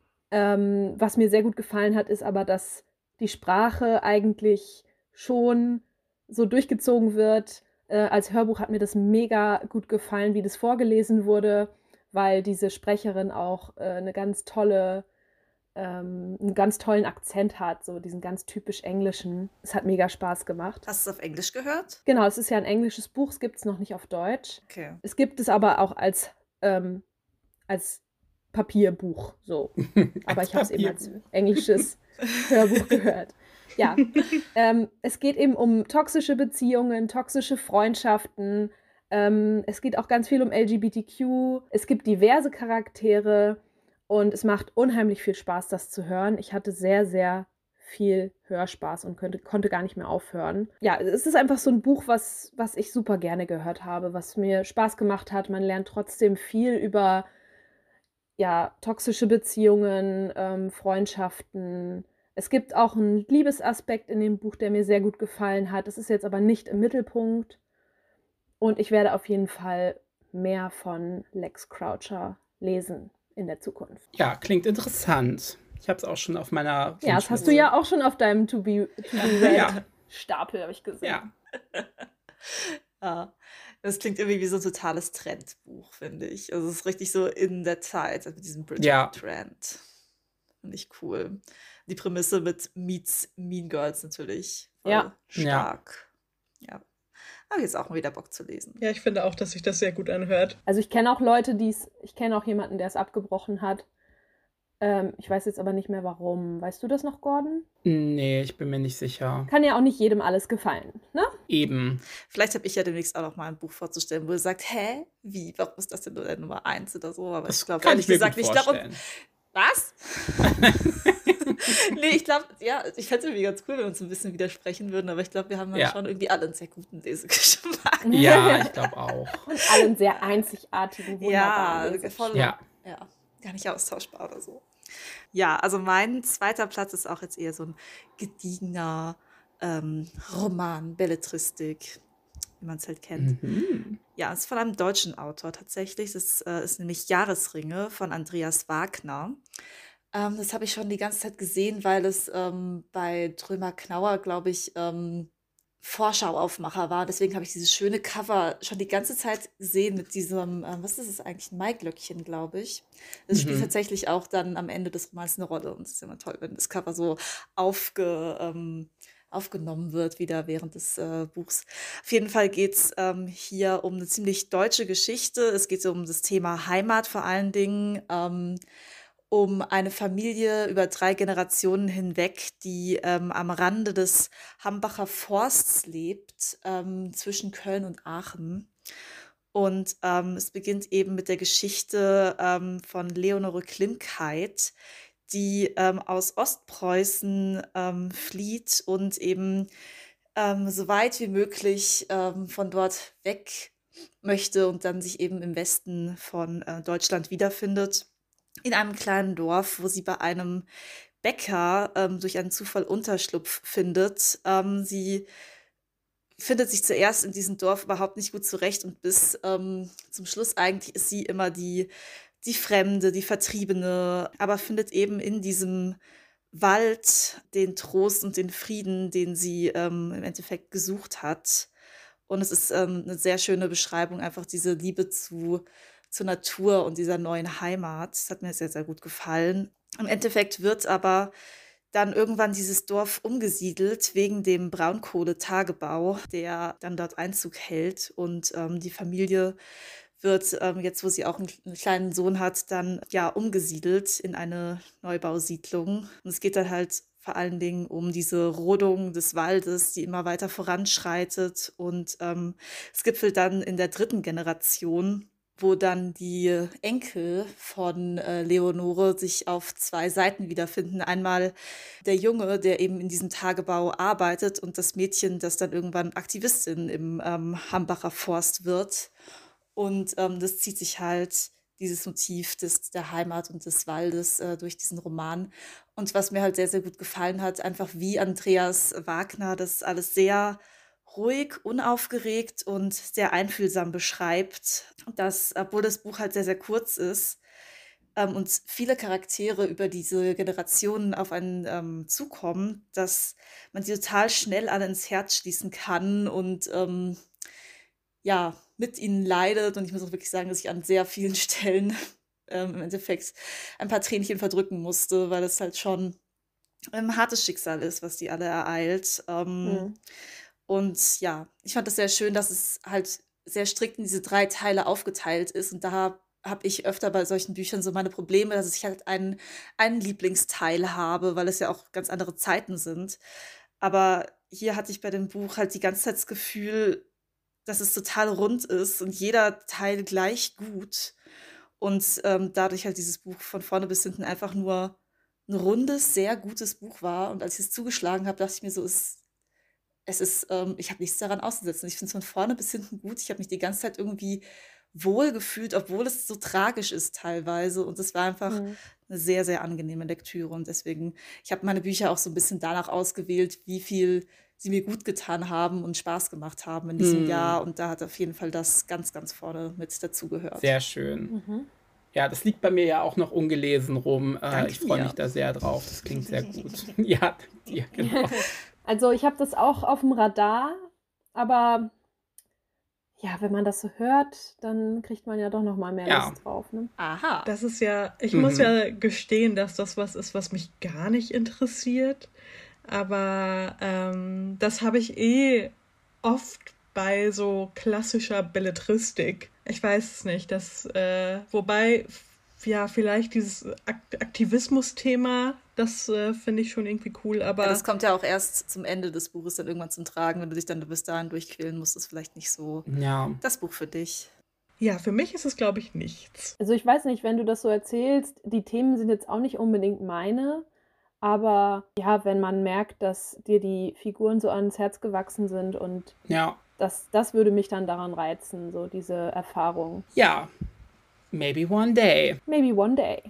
Ähm, was mir sehr gut gefallen hat, ist aber, dass die Sprache eigentlich schon so durchgezogen wird. Äh, als Hörbuch hat mir das mega gut gefallen, wie das vorgelesen wurde, weil diese Sprecherin auch äh, eine ganz tolle ähm, einen ganz tollen Akzent hat, so diesen ganz typisch englischen. Es hat mega Spaß gemacht. Hast du es auf Englisch gehört? Genau, es ist ja ein englisches Buch, es gibt es noch nicht auf Deutsch. Okay. Es gibt es aber auch als, ähm, als Papierbuch, so. Aber ich habe es eben als englisches Hörbuch gehört. Ja, ähm, es geht eben um toxische Beziehungen, toxische Freundschaften. Ähm, es geht auch ganz viel um L G B T Q. Es gibt diverse Charaktere und es macht unheimlich viel Spaß, das zu hören. Ich hatte sehr, sehr viel Hörspaß und könnte, konnte gar nicht mehr aufhören. Ja, es ist einfach so ein Buch, was, was ich super gerne gehört habe, was mir Spaß gemacht hat. Man lernt trotzdem viel über ja, toxische Beziehungen, ähm, Freundschaften. Es gibt auch einen Liebesaspekt in dem Buch, der mir sehr gut gefallen hat. Das ist jetzt aber nicht im Mittelpunkt. Und ich werde auf jeden Fall mehr von Lex Croucher lesen in der Zukunft. Ja, klingt interessant. Ich habe es auch schon auf meiner Ja, das hast du ja auch schon auf deinem To-Be-Read-Stapel, Ja. habe ich gesehen. Ja. Ja, das klingt irgendwie wie so ein totales Trendbuch, finde ich. Also es ist richtig so in der Zeit, also mit diesem Ja. Bridgerton-Trend. Finde ich cool. Die Prämisse mit Meets Mean Girls natürlich voll Ja. stark. Ja. Habe jetzt auch mal wieder Bock zu lesen. Ja, ich finde auch, dass sich das sehr gut anhört. Also ich kenne auch Leute, die es, ich kenne auch jemanden, der es abgebrochen hat. Ähm, ich weiß jetzt aber nicht mehr warum. Weißt du das noch, Gordon? Nee, ich bin mir nicht sicher. Kann ja auch nicht jedem alles gefallen, ne? Eben. Vielleicht habe ich ja demnächst auch noch mal ein Buch vorzustellen, wo ihr sagt, hä, wie, warum ist das denn nur der Nummer eins oder so? Aber Das ich glaube kann ehrlich ich mir gesagt gut nicht. Ich glaube, vorstellen. was? Nee, ich glaube, ja, ich fände es irgendwie ganz cool, wenn wir uns ein bisschen widersprechen würden, aber ich glaube, wir haben dann Ja. schon irgendwie alle einen sehr guten Lesegeschmack. Ja, ich glaube auch. Und allen sehr einzigartigen, wunderbaren Ja, voll, Ja. ja, gar nicht austauschbar oder so. Ja, also mein zweiter Platz ist auch jetzt eher so ein gediegener ähm, Roman, Belletristik, wie man es halt kennt. Mhm. Ja, es ist von einem deutschen Autor tatsächlich. Das äh, ist nämlich Jahresringe von Andreas Wagner. Ähm, das habe ich schon die ganze Zeit gesehen, weil es ähm, bei Trömer Knauer, glaube ich, ähm, Vorschauaufmacher war. Deswegen habe ich dieses schöne Cover schon die ganze Zeit gesehen mit diesem, ähm, was ist es eigentlich, ein Maiglöckchen, glaube ich. Das spielt Mhm. tatsächlich auch dann am Ende des Romans eine Rolle. Und es ist immer toll, wenn das Cover so aufge, ähm, aufgenommen wird, wieder während des äh, Buchs. Auf jeden Fall geht es ähm, hier um eine ziemlich deutsche Geschichte. Es geht so um das Thema Heimat vor allen Dingen. Ähm, um eine Familie über drei Generationen hinweg, die ähm, am Rande des Hambacher Forsts lebt, ähm, zwischen Köln und Aachen. Und ähm, es beginnt eben mit der Geschichte ähm, von Leonore Klimkeit, die ähm, aus Ostpreußen ähm, flieht und eben ähm, so weit wie möglich ähm, von dort weg möchte und dann sich eben im Westen von äh, Deutschland wiederfindet. In einem kleinen Dorf, wo sie bei einem Bäcker ähm, durch einen Zufall Unterschlupf findet. Ähm, sie findet sich zuerst in diesem Dorf überhaupt nicht gut zurecht und bis ähm, zum Schluss eigentlich ist sie immer die, die Fremde, die Vertriebene, aber findet eben in diesem Wald den Trost und den Frieden, den sie ähm, im Endeffekt gesucht hat. Und es ist ähm, eine sehr schöne Beschreibung, einfach diese Liebe zu zur Natur und dieser neuen Heimat. Das hat mir sehr, sehr gut gefallen. Im Endeffekt wird aber dann irgendwann dieses Dorf umgesiedelt wegen dem Braunkohletagebau, der dann dort Einzug hält. Und ähm, die Familie wird ähm, jetzt, wo sie auch einen, einen kleinen Sohn hat, dann ja umgesiedelt in eine Neubausiedlung. Und es geht dann halt vor allen Dingen um diese Rodung des Waldes, die immer weiter voranschreitet. Und ähm, es gipfelt dann in der dritten Generation, wo dann die Enkel von äh, Leonore sich auf zwei Seiten wiederfinden. Einmal der Junge, der eben in diesem Tagebau arbeitet und das Mädchen, das dann irgendwann Aktivistin im ähm, Hambacher Forst wird. Und ähm, das zieht sich halt, dieses Motiv des, der Heimat und des Waldes äh, durch diesen Roman. Und was mir halt sehr, sehr gut gefallen hat, einfach wie Andreas Wagner das alles sehr ruhig, unaufgeregt und sehr einfühlsam beschreibt, dass, obwohl das Buch halt sehr, sehr kurz ist ähm, und viele Charaktere über diese Generationen auf einen ähm, zukommen, dass man die total schnell alle ins Herz schließen kann und ähm, ja, mit ihnen leidet. Und ich muss auch wirklich sagen, dass ich an sehr vielen Stellen ähm, im Endeffekt ein paar Tränchen verdrücken musste, weil es halt schon ein hartes Schicksal ist, was die alle ereilt. Ähm, Hm. Und ja, ich fand es sehr schön, dass es halt sehr strikt in diese drei Teile aufgeteilt ist. Und da habe ich öfter bei solchen Büchern so meine Probleme, dass ich halt einen, einen Lieblingsteil habe, weil es ja auch ganz andere Zeiten sind. Aber hier hatte ich bei dem Buch halt die ganze Zeit das Gefühl, dass es total rund ist und jeder Teil gleich gut. Und ähm, dadurch halt dieses Buch von vorne bis hinten einfach nur ein rundes, sehr gutes Buch war. Und als ich es zugeschlagen habe, dachte ich mir so, es, es ist, ähm, ich habe nichts daran auszusetzen. Ich finde es von vorne bis hinten gut. Ich habe mich die ganze Zeit irgendwie wohl gefühlt, obwohl es so tragisch ist teilweise. Und es war einfach Mhm. eine sehr, sehr angenehme Lektüre. Und deswegen, ich habe meine Bücher auch so ein bisschen danach ausgewählt, wie viel sie mir gut getan haben und Spaß gemacht haben in diesem Hm. Jahr. Und da hat auf jeden Fall das ganz, ganz vorne mit dazugehört. Sehr schön. Mhm. Ja, das liegt bei mir ja auch noch ungelesen rum. Äh, Danke ich freue dir. mich da sehr drauf. Das klingt sehr gut. Ja, danke dir, genau. Also ich habe das auch auf dem Radar, aber ja, wenn man das so hört, dann kriegt man ja doch noch mal mehr Ja. Lust drauf. Ne? Aha. Das ist ja, ich Mhm. muss ja gestehen, dass das was ist, was mich gar nicht interessiert. Aber ähm, das habe ich eh oft bei so klassischer Belletristik. Ich weiß es nicht. Das, äh, wobei, f- ja, vielleicht dieses Akt Aktivismus-Thema, das äh, finde ich schon irgendwie cool. Aber Ja, das kommt ja auch erst zum Ende des Buches dann irgendwann zum Tragen. Wenn du dich dann bis dahin durchquälen musst, ist vielleicht nicht so Ja. das Buch für dich. ja, für mich ist es, glaube ich, nichts. Also ich weiß nicht, wenn du das so erzählst, die Themen sind jetzt auch nicht unbedingt meine, aber ja, wenn man merkt, dass dir die Figuren so ans Herz gewachsen sind und Ja. das, das würde mich dann daran reizen, so diese Erfahrung. Ja. Maybe one day. Maybe one day.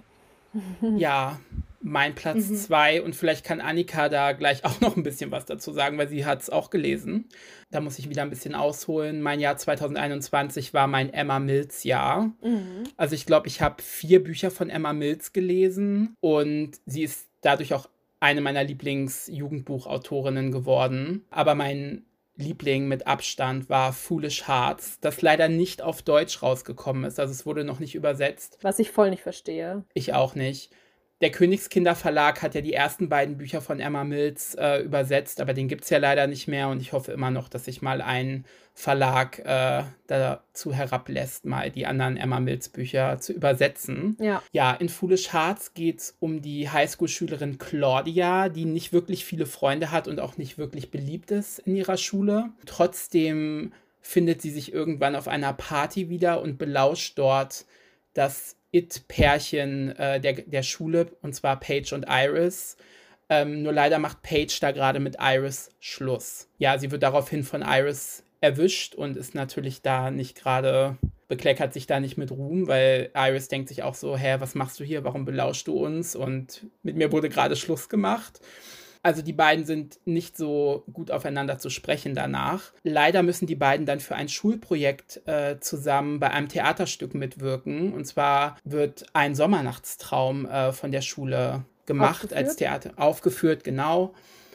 Ja, mein Platz Mhm. zwei. Und vielleicht kann Annika da gleich auch noch ein bisschen was dazu sagen, weil sie hat es auch gelesen. Da muss ich wieder ein bisschen ausholen. Mein Jahr zwanzig einundzwanzig war mein Emma Mills-Jahr. Mhm. Also ich glaube, ich habe vier Bücher von Emma Mills gelesen und sie ist dadurch auch eine meiner Lieblings-Jugendbuchautorinnen geworden. Aber mein Liebling mit Abstand war Foolish Hearts, das leider nicht auf Deutsch rausgekommen ist. Also es wurde noch nicht übersetzt. Was ich voll nicht verstehe. Ich auch nicht. Der Königskinder Verlag hat ja die ersten beiden Bücher von Emma Mills äh, übersetzt, aber den gibt es ja leider nicht mehr und ich hoffe immer noch, dass sich mal ein Verlag äh, dazu herablässt, mal die anderen Emma Mills Bücher zu übersetzen. Ja. Ja, in Foolish Hearts geht es um die Highschool-Schülerin Claudia, die nicht wirklich viele Freunde hat und auch nicht wirklich beliebt ist in ihrer Schule. Trotzdem findet sie sich irgendwann auf einer Party wieder und belauscht dort das It-Pärchen äh, der, der Schule, und zwar Paige und Iris. Ähm, nur leider macht Paige da gerade mit Iris Schluss. Ja, sie wird daraufhin von Iris erwischt und ist natürlich da nicht gerade, bekleckert sich da nicht mit Ruhm, weil Iris denkt sich auch so, hä, was machst du hier, warum belauschst du uns? Und mit mir wurde gerade Schluss gemacht. Also die beiden sind nicht so gut aufeinander zu sprechen danach. Leider müssen die beiden dann für ein Schulprojekt äh, zusammen bei einem Theaterstück mitwirken. Und zwar wird ein Sommernachtstraum äh, von der Schule gemacht, Aufgeführt? als Theater aufgeführt, genau.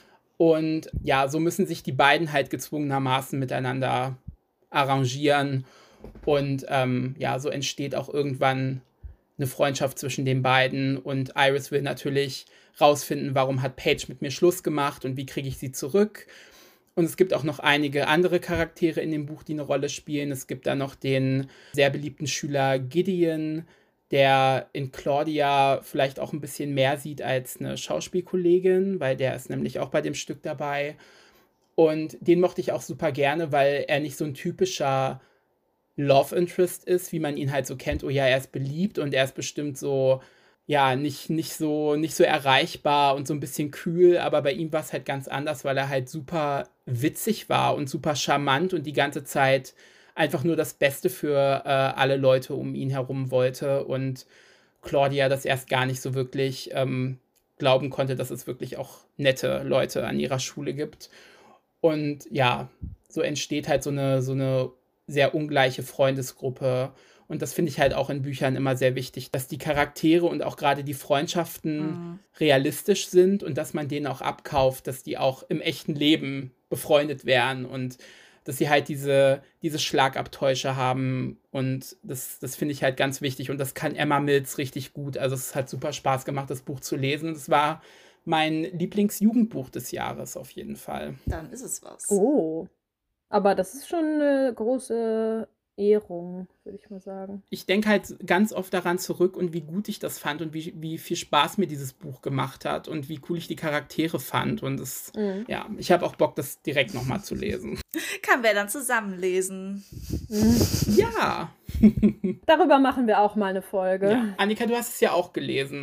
Und ja, so müssen sich die beiden halt gezwungenermaßen miteinander arrangieren. Und ähm, ja, so entsteht auch irgendwann eine Freundschaft zwischen den beiden. Und Iris will natürlich rausfinden, warum hat Paige mit mir Schluss gemacht und wie kriege ich sie zurück. Und es gibt auch noch einige andere Charaktere in dem Buch, die eine Rolle spielen. Es gibt da noch den sehr beliebten Schüler Gideon, der in Claudia vielleicht auch ein bisschen mehr sieht als eine Schauspielkollegin, weil der ist nämlich auch bei dem Stück dabei. Und den mochte ich auch super gerne, weil er nicht so ein typischer Love Interest ist, wie man ihn halt so kennt. Oh ja, er ist beliebt und er ist bestimmt so, ja, nicht, nicht so, nicht so erreichbar und so ein bisschen kühl, aber bei ihm war es halt ganz anders, weil er halt super witzig war und super charmant und die ganze Zeit einfach nur das Beste für äh, alle Leute um ihn herum wollte und Claudia das erst gar nicht so wirklich ähm, glauben konnte, dass es wirklich auch nette Leute an ihrer Schule gibt. Und ja, so entsteht halt so eine, so eine sehr ungleiche Freundesgruppe. Und das finde ich halt auch in Büchern immer sehr wichtig, dass die Charaktere und auch gerade die Freundschaften Mhm. realistisch sind und dass man denen auch abkauft, dass die auch im echten Leben befreundet werden und dass sie halt diese, diese Schlagabtäusche haben. Und das, das finde ich halt ganz wichtig. Und das kann Emma Mills richtig gut. Also es hat super Spaß gemacht, das Buch zu lesen. Und es war mein Lieblingsjugendbuch des Jahres auf jeden Fall. Dann ist es was. Oh. Aber das ist schon eine große Ehrung, würde ich mal sagen. Ich denke halt ganz oft daran zurück und wie gut ich das fand und wie, wie viel Spaß mir dieses Buch gemacht hat und wie cool ich die Charaktere fand. Und es, Mhm. ja, ich habe auch Bock, das direkt nochmal zu lesen. Können wir dann zusammen lesen. Mhm. Ja. Darüber machen wir auch mal eine Folge. ja. Annika, du hast es ja auch gelesen.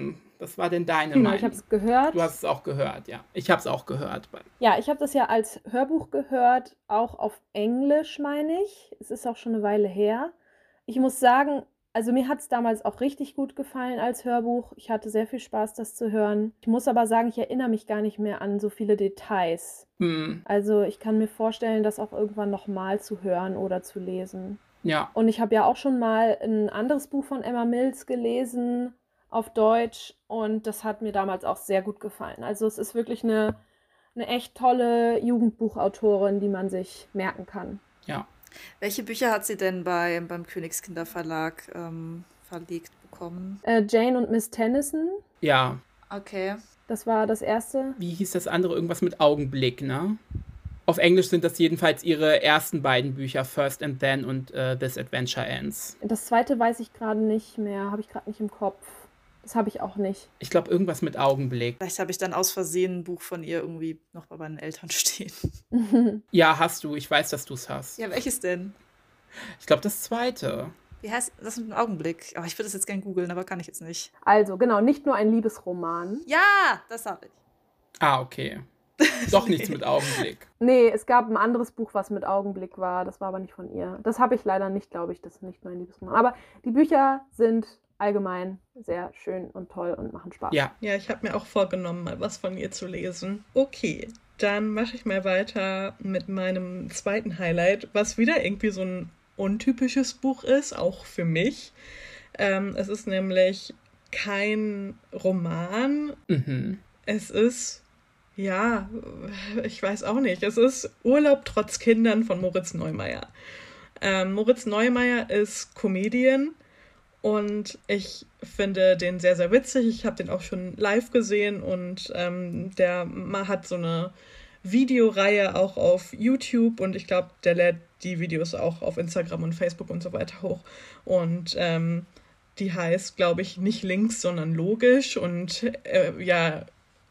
Was war denn deine Genau, Meinung? ich habe es gehört. Du hast es auch gehört, ja. Ich habe es auch gehört. Ja, ich habe das ja als Hörbuch gehört, auch auf Englisch, meine ich. Es ist auch schon eine Weile her. Ich muss sagen, also mir hat es damals auch richtig gut gefallen als Hörbuch. Ich hatte sehr viel Spaß, das zu hören. Ich muss aber sagen, ich erinnere mich gar nicht mehr an so viele Details. Hm. Also ich kann mir vorstellen, das auch irgendwann nochmal zu hören oder zu lesen. Ja. Und ich habe ja auch schon mal ein anderes Buch von Emma Mills gelesen auf Deutsch und das hat mir damals auch sehr gut gefallen. Also es ist wirklich eine, eine echt tolle Jugendbuchautorin, die man sich merken kann. Ja. Welche Bücher hat sie denn bei, beim Königskinder Verlag ähm, verlegt bekommen? Äh, Jane und Miss Tennyson. Ja. Okay. Das war das erste. Wie hieß das andere? Irgendwas mit Augenblick, ne? Auf Englisch sind das jedenfalls ihre ersten beiden Bücher, First and Then und uh, This Adventure Ends. Das zweite weiß ich gerade nicht mehr, habe ich gerade nicht im Kopf. Das habe ich auch nicht. Ich glaube, irgendwas mit Augenblick. Vielleicht habe ich dann aus Versehen ein Buch von ihr irgendwie noch bei meinen Eltern stehen. Ja, hast du. Ich weiß, dass du es hast. Ja, welches denn? Ich glaube, das zweite. Wie heißt das mit dem Augenblick? Aber ich würde das jetzt gerne googeln, aber kann ich jetzt nicht. Also, genau, nicht nur ein Liebesroman. Ja, das habe ich. Ah, okay. Doch nichts mit Augenblick. Nee, es gab ein anderes Buch, was mit Augenblick war. Das war aber nicht von ihr. Das habe ich leider nicht, glaube ich. Das ist nicht mein Liebesroman. Aber die Bücher sind allgemein sehr schön und toll und machen Spaß. Ja. Ja, ich habe mir auch vorgenommen, mal was von ihr zu lesen. Okay, dann mache ich mal weiter mit meinem zweiten Highlight, was wieder irgendwie so ein untypisches Buch ist, auch für mich. Ähm, es ist nämlich kein Roman. Mhm. Es ist, ja, ich weiß auch nicht, es ist Urlaub trotz Kindern von Moritz Neumeier. Ähm, Moritz Neumeier ist Comedian und ich finde den sehr, sehr witzig. Ich habe den auch schon live gesehen und ähm, der hat so eine Videoreihe auch auf YouTube und ich glaube, der lädt die Videos auch auf Instagram und Facebook und so weiter hoch. Und ähm, die heißt, glaube ich, nicht links, sondern logisch und äh, ja,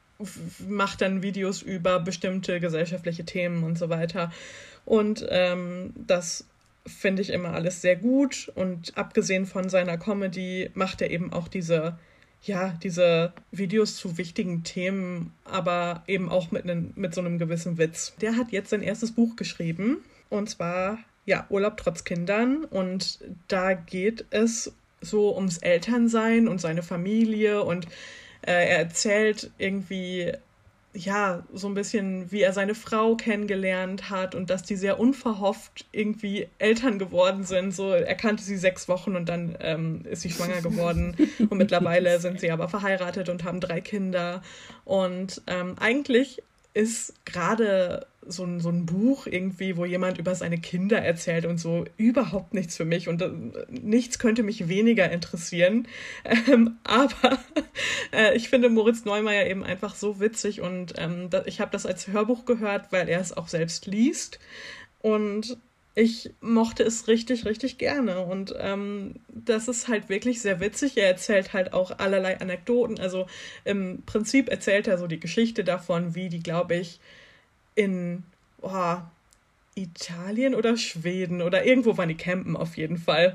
macht dann Videos über bestimmte gesellschaftliche Themen und so weiter. Und ähm, das finde ich immer alles sehr gut und abgesehen von seiner Comedy macht er eben auch diese, ja, diese Videos zu wichtigen Themen, aber eben auch mit, einem, mit so einem gewissen Witz. Der hat jetzt sein erstes Buch geschrieben und zwar, ja, Urlaub trotz Kindern und da geht es so ums Elternsein und seine Familie und äh, er erzählt irgendwie ja, so ein bisschen, wie er seine Frau kennengelernt hat und dass die sehr unverhofft irgendwie Eltern geworden sind. So, er kannte sie sechs Wochen und dann ähm, ist sie schwanger geworden und mittlerweile sind sie aber verheiratet und haben drei Kinder. Und ähm, eigentlich ist gerade so ein, so ein Buch irgendwie, wo jemand über seine Kinder erzählt und so, überhaupt nichts für mich und äh, nichts könnte mich weniger interessieren. Ähm, aber äh, ich finde Moritz Neumeier eben einfach so witzig und ähm, da, ich habe das als Hörbuch gehört, weil er es auch selbst liest und ich mochte es richtig, richtig gerne und ähm, das ist halt wirklich sehr witzig. Er erzählt halt auch allerlei Anekdoten, also im Prinzip erzählt er so die Geschichte davon, wie die, glaube ich, in oh, Italien oder Schweden oder irgendwo waren die campen auf jeden Fall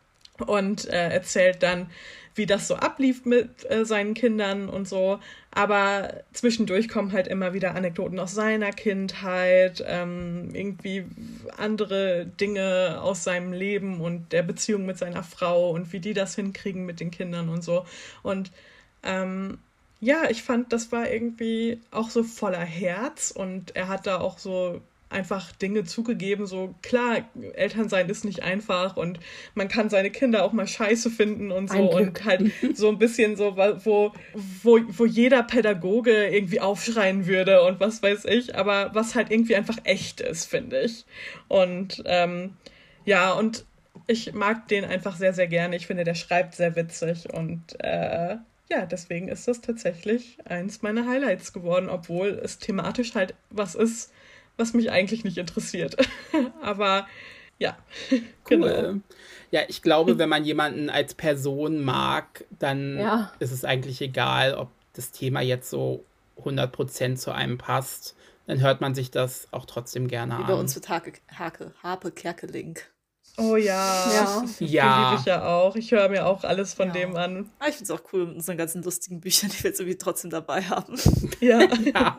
und äh, erzählt dann, wie das so ablief mit äh, seinen Kindern und so, aber zwischendurch kommen halt immer wieder Anekdoten aus seiner Kindheit, ähm, irgendwie andere Dinge aus seinem Leben und der Beziehung mit seiner Frau und wie die das hinkriegen mit den Kindern und so und ähm, ja, ich fand, das war irgendwie auch so voller Herz und er hat da auch so einfach Dinge zugegeben, so klar, Elternsein ist nicht einfach und man kann seine Kinder auch mal scheiße finden und so und halt so ein bisschen so, wo, wo, wo jeder Pädagoge irgendwie aufschreien würde und was weiß ich, aber was halt irgendwie einfach echt ist, finde ich. Und ähm, ja, und ich mag den einfach sehr, sehr gerne. Ich finde, der schreibt sehr witzig und äh, ja, deswegen ist das tatsächlich eins meiner Highlights geworden, obwohl es thematisch halt was ist, was mich eigentlich nicht interessiert. Aber ja, cool. Genau. Ja, ich glaube, wenn man jemanden als Person mag, dann Ja. ist es eigentlich egal, ob das Thema jetzt so hundert Prozent zu einem passt. Dann hört man sich das auch trotzdem gerne Wie an. bei uns mit Hake, Hake, Harpe Kerkeling. Oh ja, Ja. den liebe Ja, ich ja auch. Ich höre mir auch alles von Ja. dem an. Aber ich finde es auch cool mit unseren ganzen lustigen Büchern, die wir jetzt irgendwie trotzdem dabei haben. Ja. ja.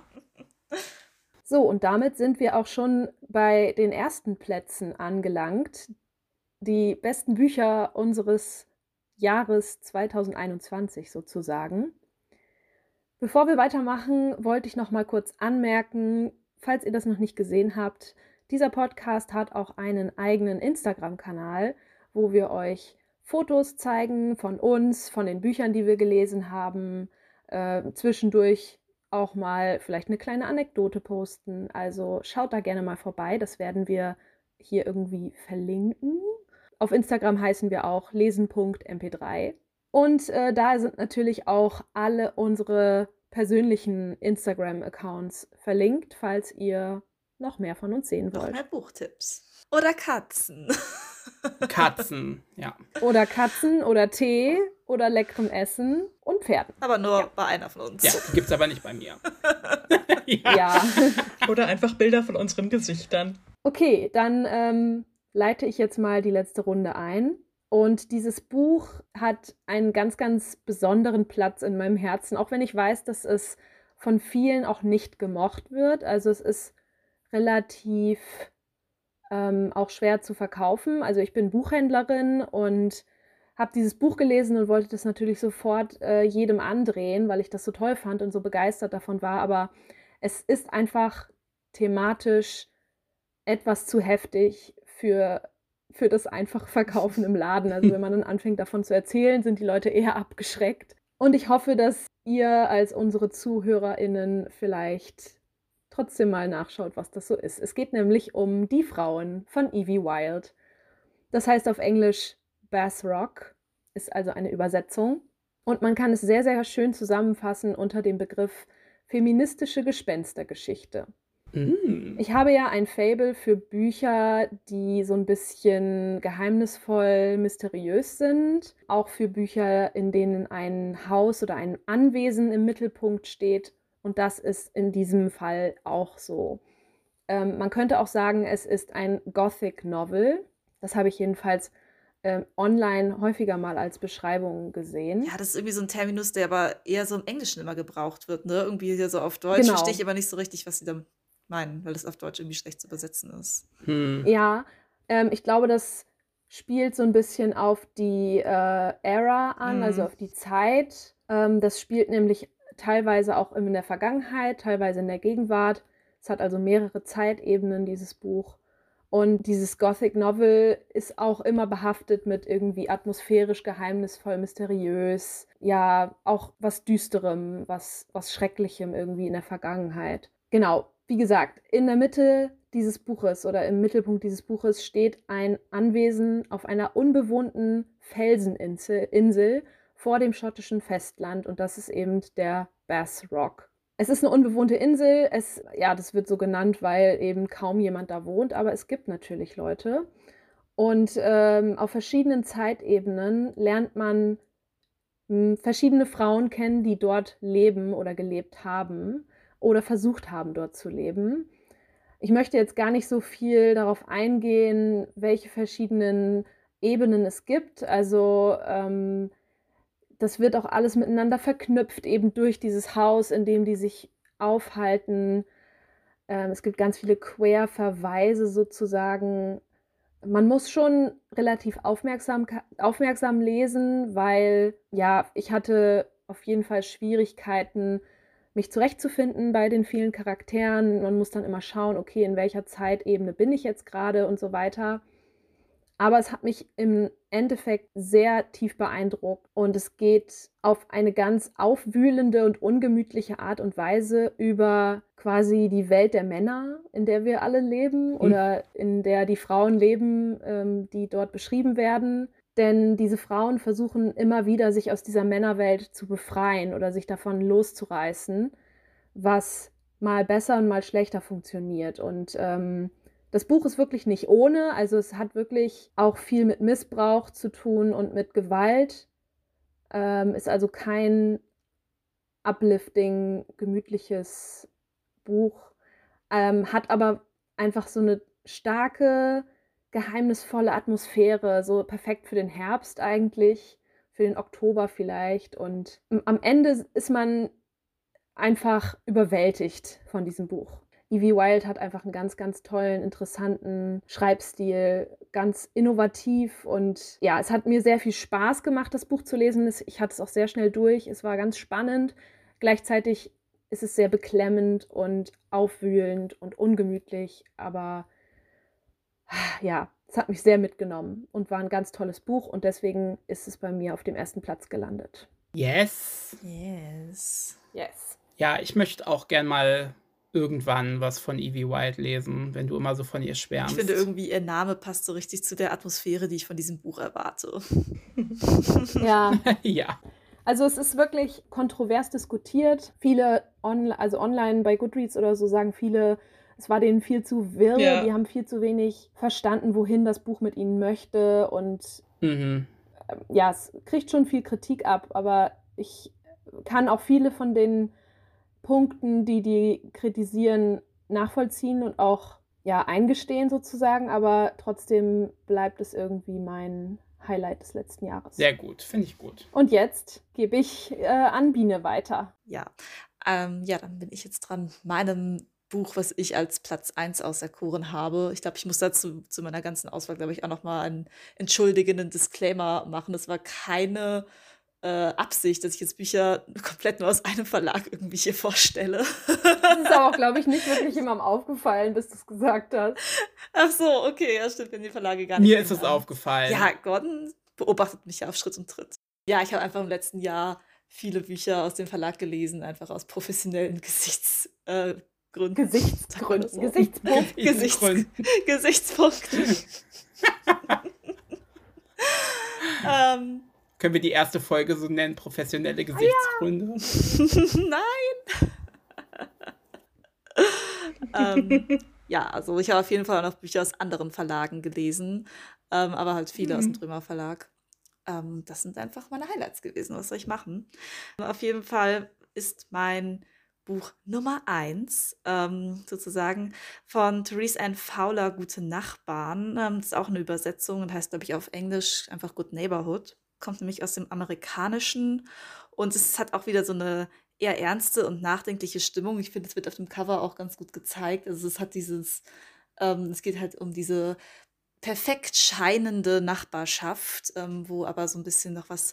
So, und damit sind wir auch schon bei den ersten Plätzen angelangt. Die besten Bücher unseres Jahres zweitausendeinundzwanzig sozusagen. Bevor wir weitermachen, wollte ich noch mal kurz anmerken, falls ihr das noch nicht gesehen habt, dieser Podcast hat auch einen eigenen Instagram-Kanal, wo wir euch Fotos zeigen von uns, von den Büchern, die wir gelesen haben, äh, zwischendurch auch mal vielleicht eine kleine Anekdote posten. Also schaut da gerne mal vorbei, das werden wir hier irgendwie verlinken. Auf Instagram heißen wir auch lesen punkt m p drei. Und äh, da sind natürlich auch alle unsere persönlichen Instagram-Accounts verlinkt, falls ihr noch mehr von uns sehen Noch mehr wollt. Buchtipps. Oder Katzen. Katzen, ja. Oder Katzen oder Tee oder leckerem Essen und Pferden. Aber nur Ja. bei einer von uns. Ja, die gibt's aber nicht bei mir. Ja. Oder einfach Bilder von unseren Gesichtern. Okay, dann ähm, leite ich jetzt mal die letzte Runde ein. Und dieses Buch hat einen ganz, ganz besonderen Platz in meinem Herzen, auch wenn ich weiß, dass es von vielen auch nicht gemocht wird. Also es ist relativ ähm, auch schwer zu verkaufen. Also ich bin Buchhändlerin und habe dieses Buch gelesen und wollte das natürlich sofort äh, jedem andrehen, weil ich das so toll fand und so begeistert davon war. Aber es ist einfach thematisch etwas zu heftig für, für das einfache Verkaufen im Laden. Also wenn man dann anfängt davon zu erzählen, sind die Leute eher abgeschreckt. Und ich hoffe, dass ihr als unsere ZuhörerInnen vielleicht trotzdem mal nachschaut, was das so ist. Es geht nämlich um Die Frauen von Evie Wyld. Das heißt auf Englisch Bass Rock, ist also eine Übersetzung. Und man kann es sehr, sehr schön zusammenfassen unter dem Begriff feministische Gespenstergeschichte. Mm. Ich habe ja ein Faible für Bücher, die so ein bisschen geheimnisvoll, mysteriös sind. Auch für Bücher, in denen ein Haus oder ein Anwesen im Mittelpunkt steht. Und das ist in diesem Fall auch so. Ähm, man könnte auch sagen, es ist ein Gothic Novel. Das habe ich jedenfalls ähm, online häufiger mal als Beschreibung gesehen. Ja, das ist irgendwie so ein Terminus, der aber eher so im Englischen immer gebraucht wird, ne? Irgendwie hier so auf Deutsch Genau. verstehe ich aber nicht so richtig, was sie damit meinen, weil es auf Deutsch irgendwie schlecht zu übersetzen ist. Hm. Ja, ähm, ich glaube, das spielt so ein bisschen auf die äh, Ära an, Mhm. also auf die Zeit. Ähm, das spielt nämlich teilweise auch in der Vergangenheit, teilweise in der Gegenwart. Es hat also mehrere Zeitebenen, dieses Buch. Und dieses Gothic Novel ist auch immer behaftet mit irgendwie atmosphärisch, geheimnisvoll, mysteriös. Ja, auch was Düsterem, was, was Schrecklichem irgendwie in der Vergangenheit. Genau, wie gesagt, in der Mitte dieses Buches oder im Mittelpunkt dieses Buches steht ein Anwesen auf einer unbewohnten Felseninsel Insel vor dem schottischen Festland und das ist eben der Bass Rock. Es ist eine unbewohnte Insel, es, ja, das wird so genannt, weil eben kaum jemand da wohnt, aber es gibt natürlich Leute. Und ähm, auf verschiedenen Zeitebenen lernt man mh, verschiedene Frauen kennen, die dort leben oder gelebt haben oder versucht haben, dort zu leben. Ich möchte jetzt gar nicht so viel darauf eingehen, welche verschiedenen Ebenen es gibt. Also ähm, das wird auch alles miteinander verknüpft, eben durch dieses Haus, in dem die sich aufhalten. Ähm, es gibt ganz viele Querverweise sozusagen. Man muss schon relativ aufmerksam, aufmerksam lesen, weil ja, ich hatte auf jeden Fall Schwierigkeiten, mich zurechtzufinden bei den vielen Charakteren. Man muss dann immer schauen, okay, in welcher Zeitebene bin ich jetzt gerade und so weiter. Aber es hat mich im Endeffekt sehr tief beeindruckt und es geht auf eine ganz aufwühlende und ungemütliche Art und Weise über quasi die Welt der Männer, in der wir alle leben Hm. oder in der die Frauen leben, ähm, die dort beschrieben werden. Denn diese Frauen versuchen immer wieder, sich aus dieser Männerwelt zu befreien oder sich davon loszureißen, was mal besser und mal schlechter funktioniert. Und ähm, das Buch ist wirklich nicht ohne, also es hat wirklich auch viel mit Missbrauch zu tun und mit Gewalt. Ähm, ist also kein uplifting, gemütliches Buch, ähm, hat aber einfach so eine starke geheimnisvolle Atmosphäre, so perfekt für den Herbst eigentlich, für den Oktober vielleicht. Und am Ende ist man einfach überwältigt von diesem Buch. Evie Wyld hat einfach einen ganz, ganz tollen, interessanten Schreibstil, ganz innovativ und ja, es hat mir sehr viel Spaß gemacht, das Buch zu lesen. Ich hatte es auch sehr schnell durch, es war ganz spannend. Gleichzeitig ist es sehr beklemmend und aufwühlend und ungemütlich, aber ja, es hat mich sehr mitgenommen und war ein ganz tolles Buch und deswegen ist es bei mir auf dem ersten Platz gelandet. Yes. Yes. Yes. Ja, ich möchte auch gern mal irgendwann was von Evie Wyld lesen, wenn du immer so von ihr schwärmst. Ich finde irgendwie, ihr Name passt so richtig zu der Atmosphäre, die ich von diesem Buch erwarte. Ja. Ja. Also es ist wirklich kontrovers diskutiert. Viele, on, also online bei Goodreads oder so, sagen viele, es war denen viel zu wirr. Ja. Die haben viel zu wenig verstanden, wohin das Buch mit ihnen möchte. Und Mhm. äh, ja, es kriegt schon viel Kritik ab. Aber ich kann auch viele von den Punkten, die die kritisieren, nachvollziehen und auch ja, eingestehen sozusagen. Aber trotzdem bleibt es irgendwie mein Highlight des letzten Jahres. Sehr gut, finde ich gut. Und jetzt gebe ich äh, an Biene weiter. Ja. Ähm, ja, dann bin ich jetzt dran. Meinem Buch, was ich als Platz eins auserkoren habe. Ich glaube, ich muss dazu zu meiner ganzen Auswahl, glaube ich, auch nochmal einen entschuldigenden Disclaimer machen. Das war keine äh, Absicht, dass ich jetzt Bücher komplett nur aus einem Verlag irgendwie hier vorstelle. Das ist aber auch, glaube ich, nicht wirklich jemandem aufgefallen, bis du es gesagt hast. Ach so, okay, ja stimmt, wenn die Verlage gar nicht Mir ist es kennen. aufgefallen. Ja, Gordon beobachtet mich ja auf Schritt und Tritt. Ja, ich habe einfach im letzten Jahr viele Bücher aus dem Verlag gelesen, einfach aus professionellen Gesichts, äh, Gründen. Gesichtsgründen. So. Gesichtspunkten. Gesichts Gründen. Gesichtspunkten. ähm, Können wir die erste Folge so nennen? Professionelle Gesichtsgründe? Nein! ähm, ja, also ich habe auf jeden Fall auch noch Bücher aus anderen Verlagen gelesen, ähm, aber halt viele Mhm. aus dem Trümmer Verlag. Ähm, das sind einfach meine Highlights gewesen. Was soll ich machen? Auf jeden Fall ist mein Buch Nummer eins, ähm, sozusagen, von Therese Ann Fowler, Gute Nachbarn. Ähm, das ist auch eine Übersetzung und heißt, glaube ich, auf Englisch einfach Good Neighborhood. Kommt nämlich aus dem Amerikanischen und es hat auch wieder so eine eher ernste und nachdenkliche Stimmung. Ich finde, es wird auf dem Cover auch ganz gut gezeigt. Also es hat dieses, ähm, es geht halt um diese perfekt scheinende Nachbarschaft, ähm, wo aber so ein bisschen noch was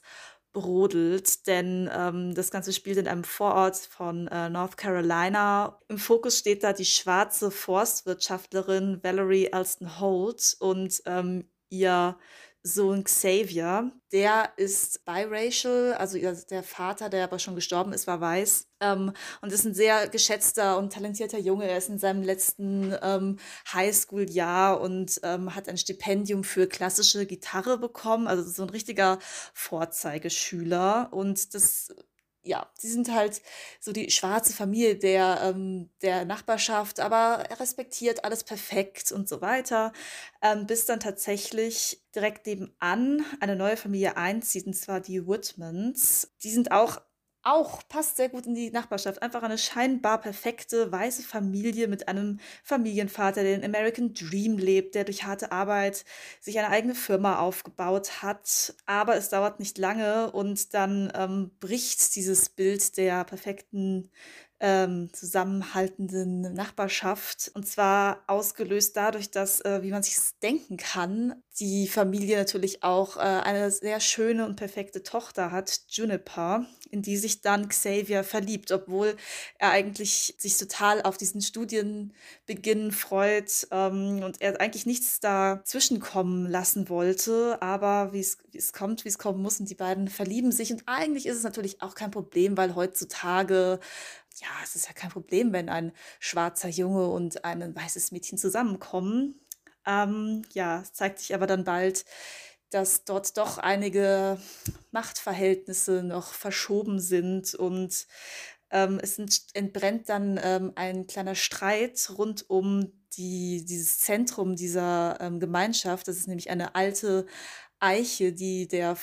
brodelt, denn ähm, das Ganze spielt in einem Vorort von äh, North Carolina. Im Fokus steht da die schwarze Forstwirtschaftlerin Valerie Alston Holt und ähm, ihr Sohn Xavier. Der ist biracial, also ihr- der Vater, der aber schon gestorben ist, war weiß. Ähm, und ist ein sehr geschätzter und talentierter Junge. Er ist in seinem letzten ähm, Highschool-Jahr und ähm, hat ein Stipendium für klassische Gitarre bekommen. Also so ein richtiger Vorzeigeschüler. Und das, ja, sie sind halt so die schwarze Familie der, ähm, der Nachbarschaft, aber er respektiert alles perfekt und so weiter. Ähm, bis dann tatsächlich direkt nebenan eine neue Familie einzieht, und zwar die Woodmans. Die sind auch auch passt sehr gut in die Nachbarschaft. Einfach eine scheinbar perfekte weiße Familie mit einem Familienvater, der den American Dream lebt, der durch harte Arbeit sich eine eigene Firma aufgebaut hat. Aber es dauert nicht lange und dann ähm, bricht dieses Bild der perfekten ähm, zusammenhaltenden Nachbarschaft. Und zwar ausgelöst dadurch, dass, äh, wie man sich denken kann, die Familie natürlich auch äh, eine sehr schöne und perfekte Tochter hat, Juniper, in die sich dann Xavier verliebt, obwohl er eigentlich sich total auf diesen Studienbeginn freut ähm, und er eigentlich nichts dazwischen kommen lassen wollte. Aber wie es wie es kommt, wie es kommen muss, und die beiden verlieben sich. Und eigentlich ist es natürlich auch kein Problem, weil heutzutage ja, es ist ja kein Problem, wenn ein schwarzer Junge und ein weißes Mädchen zusammenkommen. Ähm, ja, es zeigt sich aber dann bald, dass dort doch einige Machtverhältnisse noch verschoben sind und ähm, es ent- entbrennt dann ähm, ein kleiner Streit rund um die, dieses Zentrum dieser ähm, Gemeinschaft. Das ist nämlich eine alte Eiche, die der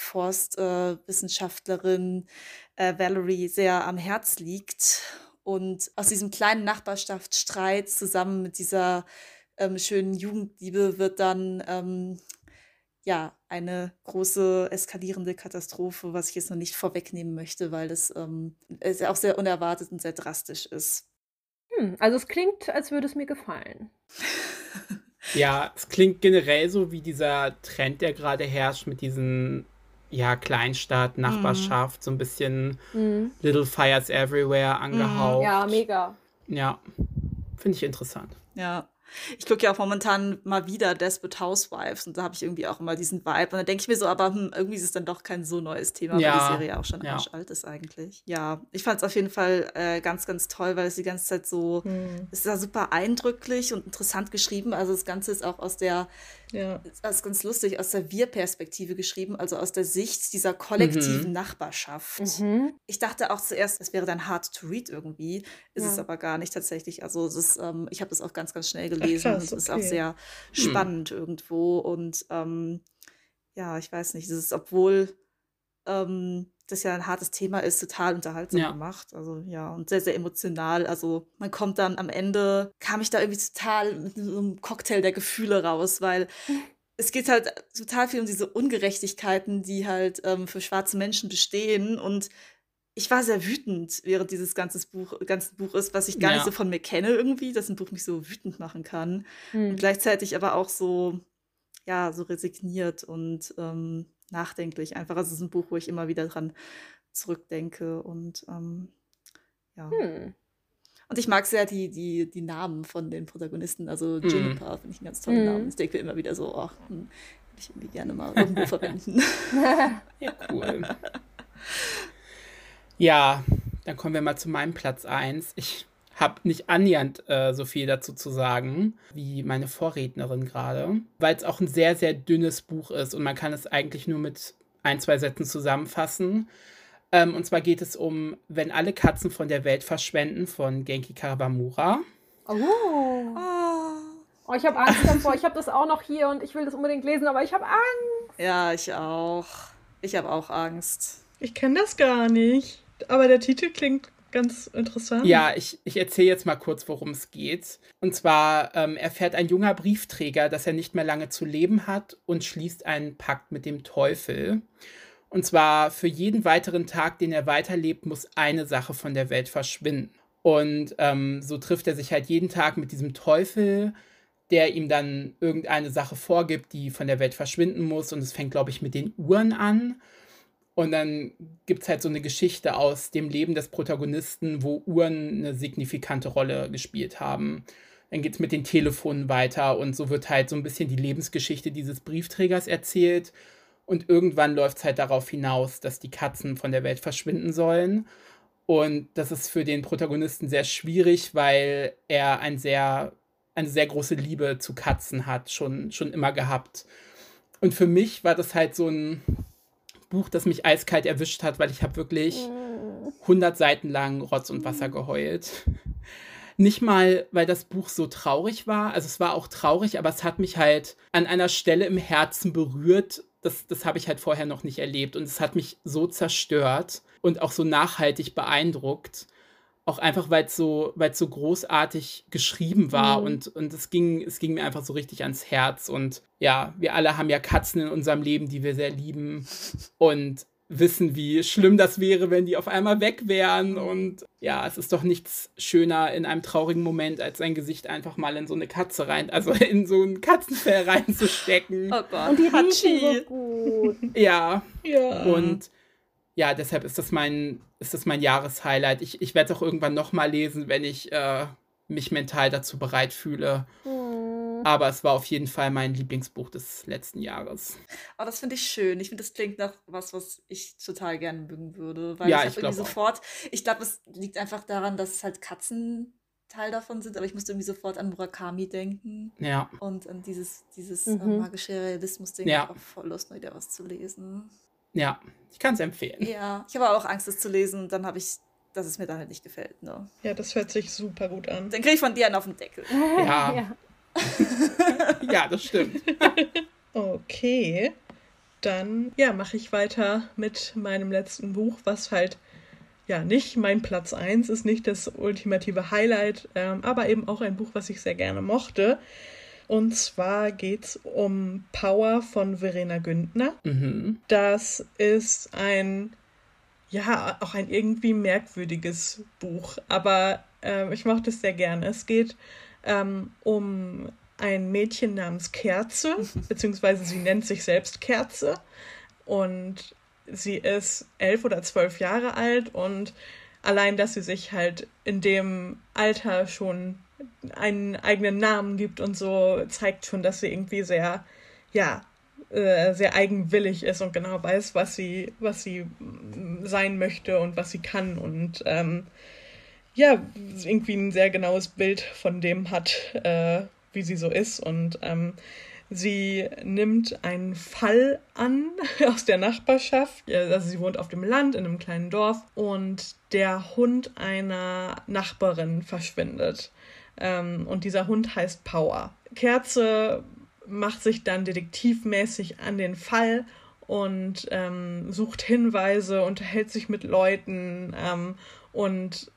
Forstwissenschaftlerin äh, Valerie sehr am Herz liegt. Und aus diesem kleinen Nachbarschaftsstreit zusammen mit dieser ähm, schönen Jugendliebe wird dann ähm, ja eine große eskalierende Katastrophe, was ich jetzt noch nicht vorwegnehmen möchte, weil das ähm, es auch sehr unerwartet und sehr drastisch ist. Hm, also es klingt, als würde es mir gefallen. Ja, es klingt generell so wie dieser Trend, der gerade herrscht mit diesen, ja, Kleinstadt, Nachbarschaft, so ein bisschen Mhm. Little Fires Everywhere angehaucht. Ja, mega. Ja, finde ich interessant. Ja. Ich gucke ja auch momentan mal wieder Desperate Housewives und da habe ich irgendwie auch immer diesen Vibe. Und dann denke ich mir so, aber hm, irgendwie ist es dann doch kein so neues Thema, weil Ja, die Serie auch schon ja. arschalt ist eigentlich. Ja, ich fand es auf jeden Fall äh, ganz, ganz toll, weil es die ganze Zeit so, Hm. es ist ja super eindrücklich und interessant geschrieben. Also das Ganze ist auch aus der, Ja. das ist ganz lustig, aus der Wir-Perspektive geschrieben, also aus der Sicht dieser kollektiven Mhm. Nachbarschaft. Mhm. Ich dachte auch zuerst, es wäre dann hard to read irgendwie. Ist es Ja. aber gar nicht tatsächlich. Also es ist, ähm, ich habe das auch ganz, ganz schnell Ach, gelesen. krass, Es ist auch okay. sehr spannend irgendwo. Und ähm, ja, ich weiß nicht, es ist, obwohl ähm, das ja ein hartes Thema ist, total unterhaltsam Ja. gemacht. Also ja, und sehr, sehr emotional. Also man kommt dann am Ende, kam ich da irgendwie total mit so einem Cocktail der Gefühle raus, weil es geht halt total viel um diese Ungerechtigkeiten, die halt ähm, für schwarze Menschen bestehen. Und ich war sehr wütend, während dieses ganze Buch, ganze Buch ist, was ich gar nicht so Ja. von mir kenne irgendwie, dass ein Buch mich so wütend machen kann. Und Hm. gleichzeitig aber auch so, ja, so resigniert und ähm, nachdenklich. Einfach, also es ist ein Buch, wo ich immer wieder dran zurückdenke und ähm, ja. Hm. Und ich mag sehr die, die, die Namen von den Protagonisten. Also Mhm. Juniper finde ich einen ganz tollen Namen. Mhm. Ich denke mir immer wieder so, ach, hm, würde ich irgendwie gerne mal irgendwo verwenden. Ja, cool. Ja, dann kommen wir mal zu meinem Platz eins. Ich habe nicht annähernd äh, so viel dazu zu sagen wie meine Vorrednerin gerade, weil es auch ein sehr, sehr dünnes Buch ist und man kann es eigentlich nur mit ein, zwei Sätzen zusammenfassen. Ähm, und zwar geht es um Wenn alle Katzen von der Welt verschwenden von Genki Kawamura. Oh. Oh. Oh, ich habe Angst davor. Ich habe das auch noch hier und ich will das unbedingt lesen, aber ich habe Angst. Ja, ich auch. Ich habe auch Angst. Ich kenne das gar nicht. Aber der Titel klingt ganz interessant. Ja, ich, ich erzähle jetzt mal kurz, worum es geht. Und zwar ähm, erfährt ein junger Briefträger, dass er nicht mehr lange zu leben hat und schließt einen Pakt mit dem Teufel. Und zwar für jeden weiteren Tag, den er weiterlebt, muss eine Sache von der Welt verschwinden. Und ähm, so trifft er sich halt jeden Tag mit diesem Teufel, der ihm dann irgendeine Sache vorgibt, die von der Welt verschwinden muss. Und es fängt, glaube ich, mit den Uhren an. Und dann gibt es halt so eine Geschichte aus dem Leben des Protagonisten, wo Uhren eine signifikante Rolle gespielt haben. Dann geht es mit den Telefonen weiter und so wird halt so ein bisschen die Lebensgeschichte dieses Briefträgers erzählt. Und irgendwann läuft es halt darauf hinaus, dass die Katzen von der Welt verschwinden sollen. Und das ist für den Protagonisten sehr schwierig, weil er ein sehr, eine sehr große Liebe zu Katzen hat, schon, schon immer gehabt. Und für mich war das halt so ein Buch, das mich eiskalt erwischt hat, weil ich habe wirklich hundert Seiten lang Rotz und Wasser geheult. Nicht mal, weil das Buch so traurig war. Also es war auch traurig, aber es hat mich halt an einer Stelle im Herzen berührt. Das, das habe ich halt vorher noch nicht erlebt. Und es hat mich so zerstört und auch so nachhaltig beeindruckt. Auch einfach, weil es so, weil es so großartig geschrieben war. Mhm. Und, und es ging, es ging mir einfach so richtig ans Herz. Und ja, wir alle haben ja Katzen in unserem Leben, die wir sehr lieben. Und wissen, wie schlimm das wäre, wenn die auf einmal weg wären. Und ja, es ist doch nichts schöner in einem traurigen Moment, als sein Gesicht einfach mal in so eine Katze rein, also in so ein Katzenfell reinzustecken. Oh Gott. Und die riechen Hatschi. so gut. Ja, Ja. und ja, deshalb ist das mein, ist das mein Jahreshighlight. Ich, ich werde es auch irgendwann nochmal lesen, wenn ich äh, mich mental dazu bereit fühle. Hm. Aber es war auf jeden Fall mein Lieblingsbuch des letzten Jahres. Oh, das finde ich schön. Ich finde, das klingt nach was, was ich total gerne mögen würde. Weil Ja, ich ich habe irgendwie glaub auch. sofort, ich glaube, es liegt einfach daran, dass halt Katzen Teil davon sind, aber ich musste irgendwie sofort an Murakami denken Ja, und an dieses, dieses Mhm. äh, magische Realismus-Ding. Ja. Ich habe auch voll Lust, mal wieder was zu lesen. ja, ich kann es empfehlen. Ja, ich habe auch Angst, es zu lesen und dann habe ich, dass es mir dann halt nicht gefällt. Ne? ja, das hört sich super gut an. Dann kriege ich von dir einen auf den Deckel. Ja. Ja. Ja, das stimmt. Okay, dann ja, mache ich weiter mit meinem letzten Buch, was halt ja nicht mein Platz eins ist, nicht das ultimative Highlight, ähm, aber eben auch ein Buch, was ich sehr gerne mochte. Und zwar geht es um Power von Verena Güntner. Mhm. Das ist ein, ja, auch ein irgendwie merkwürdiges Buch, aber äh, ich mochte es sehr gerne. Es geht ähm, um ein Mädchen namens Kerze, beziehungsweise sie nennt sich selbst Kerze und sie ist elf oder zwölf Jahre alt und allein, dass sie sich halt in dem Alter schon einen eigenen Namen gibt und so, zeigt schon, dass sie irgendwie sehr, ja, äh, sehr eigenwillig ist und genau weiß, was sie, was sie sein möchte und was sie kann und ähm, ja, irgendwie ein sehr genaues Bild von dem hat, äh, wie sie so ist und ähm, sie nimmt einen Fall an aus der Nachbarschaft. Also sie wohnt auf dem Land in einem kleinen Dorf und der Hund einer Nachbarin verschwindet. Ähm, und dieser Hund heißt Power. Kerze macht sich dann detektivmäßig an den Fall und ähm, sucht Hinweise, unterhält sich mit Leuten ähm, und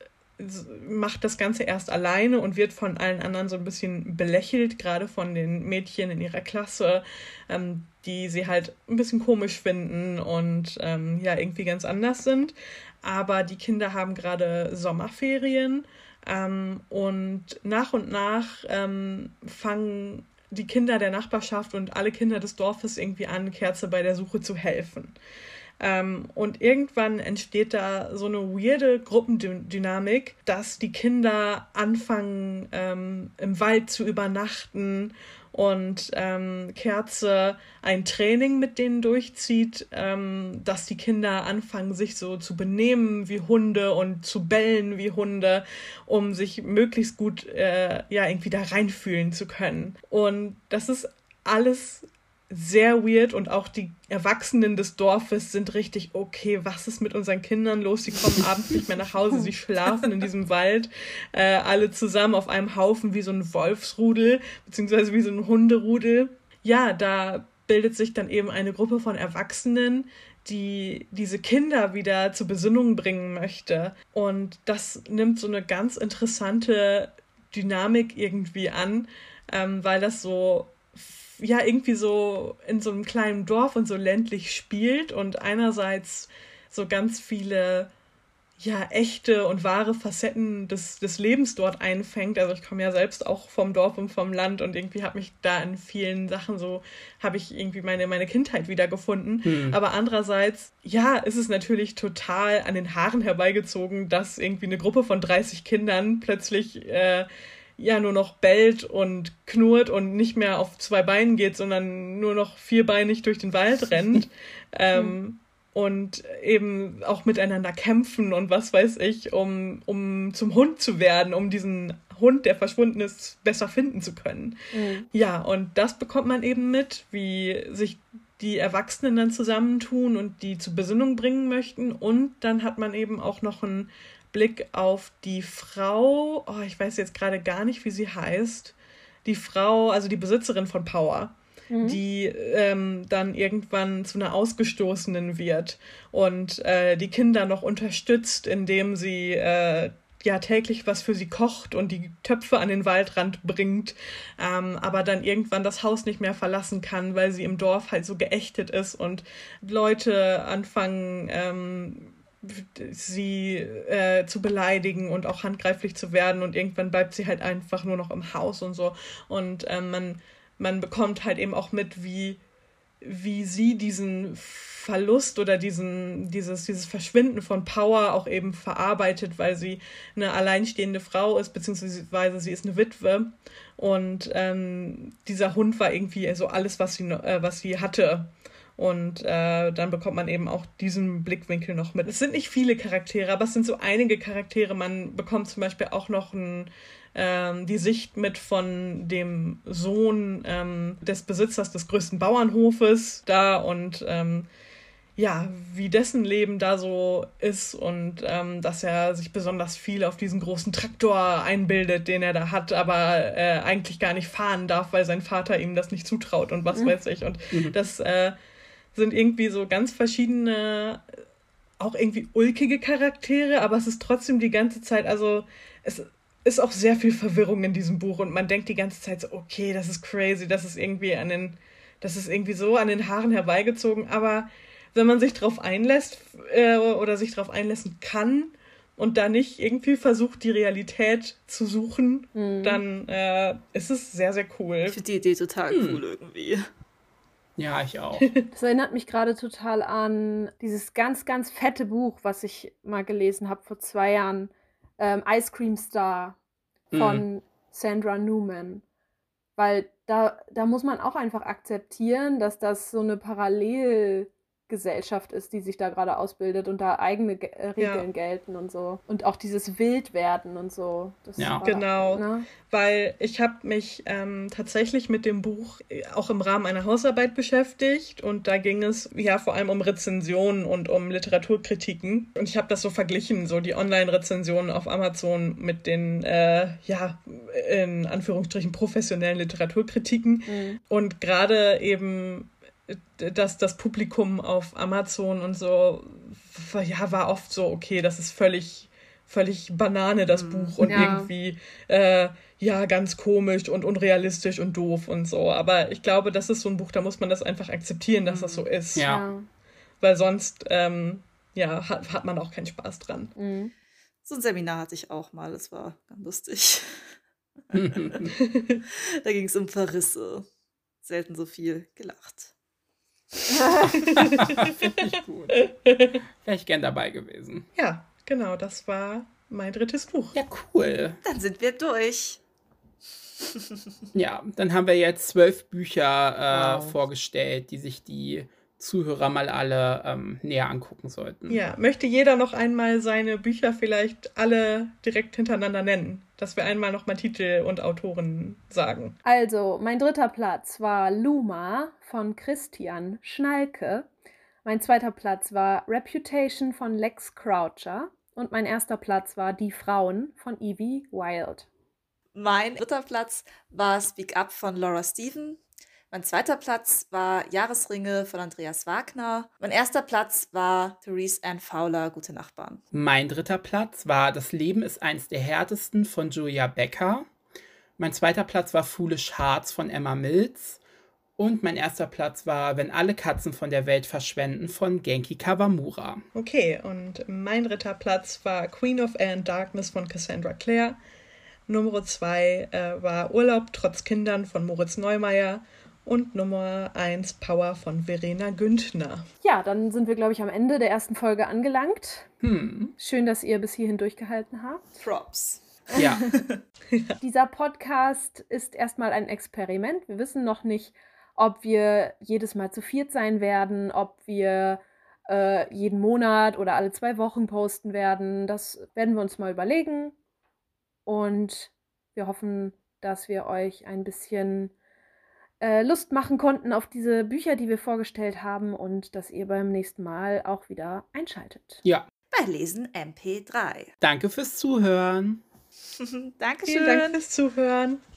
macht das Ganze erst alleine und wird von allen anderen so ein bisschen belächelt, gerade von den Mädchen in ihrer Klasse, ähm, die sie halt ein bisschen komisch finden und ähm, ja, irgendwie ganz anders sind. Aber die Kinder haben gerade Sommerferien ähm, und nach und nach ähm, fangen die Kinder der Nachbarschaft und alle Kinder des Dorfes irgendwie an, Kerze bei der Suche zu helfen. Ähm, und irgendwann entsteht da so eine weirde Gruppendynamik, dass die Kinder anfangen, ähm, im Wald zu übernachten und ähm, Kerze ein Training mit denen durchzieht, ähm, dass die Kinder anfangen, sich so zu benehmen wie Hunde und zu bellen wie Hunde, um sich möglichst gut äh, ja, irgendwie da reinfühlen zu können. Und das ist alles sehr weird und auch die Erwachsenen des Dorfes sind richtig, okay, was ist mit unseren Kindern los? Sie kommen abends nicht mehr nach Hause, sie schlafen in diesem Wald, äh, alle zusammen auf einem Haufen wie so ein Wolfsrudel, beziehungsweise wie so ein Hunderudel. Ja, da bildet sich dann eben eine Gruppe von Erwachsenen, die diese Kinder wieder zur Besinnung bringen möchte. Und das nimmt so eine ganz interessante Dynamik irgendwie an, ähm, weil das so ja, irgendwie so in so einem kleinen Dorf und so ländlich spielt und einerseits so ganz viele, ja, echte und wahre Facetten des, des Lebens dort einfängt. Also ich komme ja selbst auch vom Dorf und vom Land und irgendwie habe mich da in vielen Sachen so, habe ich irgendwie meine, meine Kindheit wiedergefunden. Hm. Aber andererseits, ja, ist es natürlich total an den Haaren herbeigezogen, dass irgendwie eine Gruppe von dreißig Kindern plötzlich äh, ja nur noch bellt und knurrt und nicht mehr auf zwei Beinen geht, sondern nur noch vierbeinig durch den Wald rennt ähm, und eben auch miteinander kämpfen und was weiß ich, um, um zum Hund zu werden, um diesen Hund, der verschwunden ist, besser finden zu können. Mhm. Ja, und das bekommt man eben mit, wie sich die Erwachsenen dann zusammentun und die zur Besinnung bringen möchten und dann hat man eben auch noch einen Blick auf die Frau, oh, ich weiß jetzt gerade gar nicht, wie sie heißt, die Frau, also die Besitzerin von Power, mhm. die ähm, dann irgendwann zu einer Ausgestoßenen wird und äh, die Kinder noch unterstützt, indem sie äh, ja täglich was für sie kocht und die Töpfe an den Waldrand bringt, ähm, aber dann irgendwann das Haus nicht mehr verlassen kann, weil sie im Dorf halt so geächtet ist und Leute anfangen, ähm, sie äh, zu beleidigen und auch handgreiflich zu werden und irgendwann bleibt sie halt einfach nur noch im Haus und so und ähm, man, man bekommt halt eben auch mit, wie, wie sie diesen Verlust oder diesen, dieses, dieses Verschwinden von Power auch eben verarbeitet, weil sie eine alleinstehende Frau ist, beziehungsweise sie ist eine Witwe und ähm, dieser Hund war irgendwie so alles, was sie, äh, was sie hatte. Und äh, dann bekommt man eben auch diesen Blickwinkel noch mit. Es sind nicht viele Charaktere, aber es sind so einige Charaktere. Man bekommt zum Beispiel auch noch ein, ähm, die Sicht mit von dem Sohn ähm, des Besitzers des größten Bauernhofes da und ähm, ja, wie dessen Leben da so ist und ähm, dass er sich besonders viel auf diesen großen Traktor einbildet, den er da hat, aber äh, eigentlich gar nicht fahren darf, weil sein Vater ihm das nicht zutraut und was mhm. weiß ich. Und mhm. das äh, sind irgendwie so ganz verschiedene, auch irgendwie ulkige Charaktere, aber es ist trotzdem die ganze Zeit, also es ist auch sehr viel Verwirrung in diesem Buch und man denkt die ganze Zeit so, okay, das ist crazy, das ist irgendwie an den, das ist irgendwie so an den Haaren herbeigezogen, aber wenn man sich drauf einlässt äh, oder sich drauf einlassen kann und da nicht irgendwie versucht, die Realität zu suchen, mhm. dann äh, ist es sehr, sehr cool. Ich finde die Idee total hm. cool irgendwie. Ja, ich auch. Das erinnert mich gerade total an dieses ganz, ganz fette Buch, was ich mal gelesen habe vor zwei Jahren. Ähm, Ice Cream Star von mhm. Sandra Newman. Weil da, da muss man auch einfach akzeptieren, dass das so eine Parallelgesellschaft ist, die sich da gerade ausbildet und da eigene Ge- äh, Regeln ja. gelten und so. Und auch dieses Wildwerden und so. Das ja, war, genau. Ne? Weil ich habe mich ähm, tatsächlich mit dem Buch auch im Rahmen einer Hausarbeit beschäftigt und da ging es ja vor allem um Rezensionen und um Literaturkritiken. Und ich habe das so verglichen, so die Online-Rezensionen auf Amazon mit den, äh, ja, in Anführungsstrichen professionellen Literaturkritiken. Mhm. Und gerade eben dass das Publikum auf Amazon und so, ja, war oft so, okay, das ist völlig, völlig Banane, das Buch und ja. irgendwie, äh, ja, ganz komisch und unrealistisch und doof und so. Aber ich glaube, das ist so ein Buch, da muss man das einfach akzeptieren, dass das so ist. Ja. Weil sonst, ähm, ja, hat, hat man auch keinen Spaß dran. Mhm. So ein Seminar hatte ich auch mal, das war ganz lustig. Da ging es um Verrisse. Selten so viel gelacht. Finde ich gut. Wäre ich gern dabei gewesen. Ja, genau, das war mein drittes Buch. Ja, cool. Dann sind wir durch. Ja, dann haben wir jetzt zwölf Bücher äh, wow. vorgestellt, die sich die Zuhörer mal alle ähm, näher angucken sollten. Ja, möchte jeder noch einmal seine Bücher vielleicht alle direkt hintereinander nennen? Dass wir einmal noch mal Titel und Autoren sagen. Also, mein dritter Platz war Luma von Christian Schnalke. Mein zweiter Platz war Reputation von Lex Croucher. Und mein erster Platz war Die Frauen von Evie Wild. Mein dritter Platz war Speak Up von Laura Steven. Mein zweiter Platz war Jahresringe von Andreas Wagner. Mein erster Platz war Therese Ann Fowler, Gute Nachbarn. Mein dritter Platz war Das Leben ist eins der härtesten von Julia Becker. Mein zweiter Platz war Foolish Hearts von Emma Mills. Und mein erster Platz war Wenn alle Katzen von der Welt verschwenden von Genki Kawamura. Okay, und mein dritter Platz war Queen of Air and Darkness von Cassandra Clare. Nummer zwei äh, war Urlaub trotz Kindern von Moritz Neumeier. Und Nummer eins Power von Verena Güntner. Ja, dann sind wir, glaube ich, am Ende der ersten Folge angelangt. Hm. Schön, dass ihr bis hierhin durchgehalten habt. Props. Ja. Dieser Podcast ist erstmal ein Experiment. Wir wissen noch nicht, ob wir jedes Mal zu viert sein werden, ob wir äh, jeden Monat oder alle zwei Wochen posten werden. Das werden wir uns mal überlegen. Und wir hoffen, dass wir euch ein bisschen Lust machen konnten auf diese Bücher, die wir vorgestellt haben und dass ihr beim nächsten Mal auch wieder einschaltet. Ja. Bei Lesen M P drei. Danke fürs Zuhören. Dankeschön. Vielen Dank fürs Zuhören.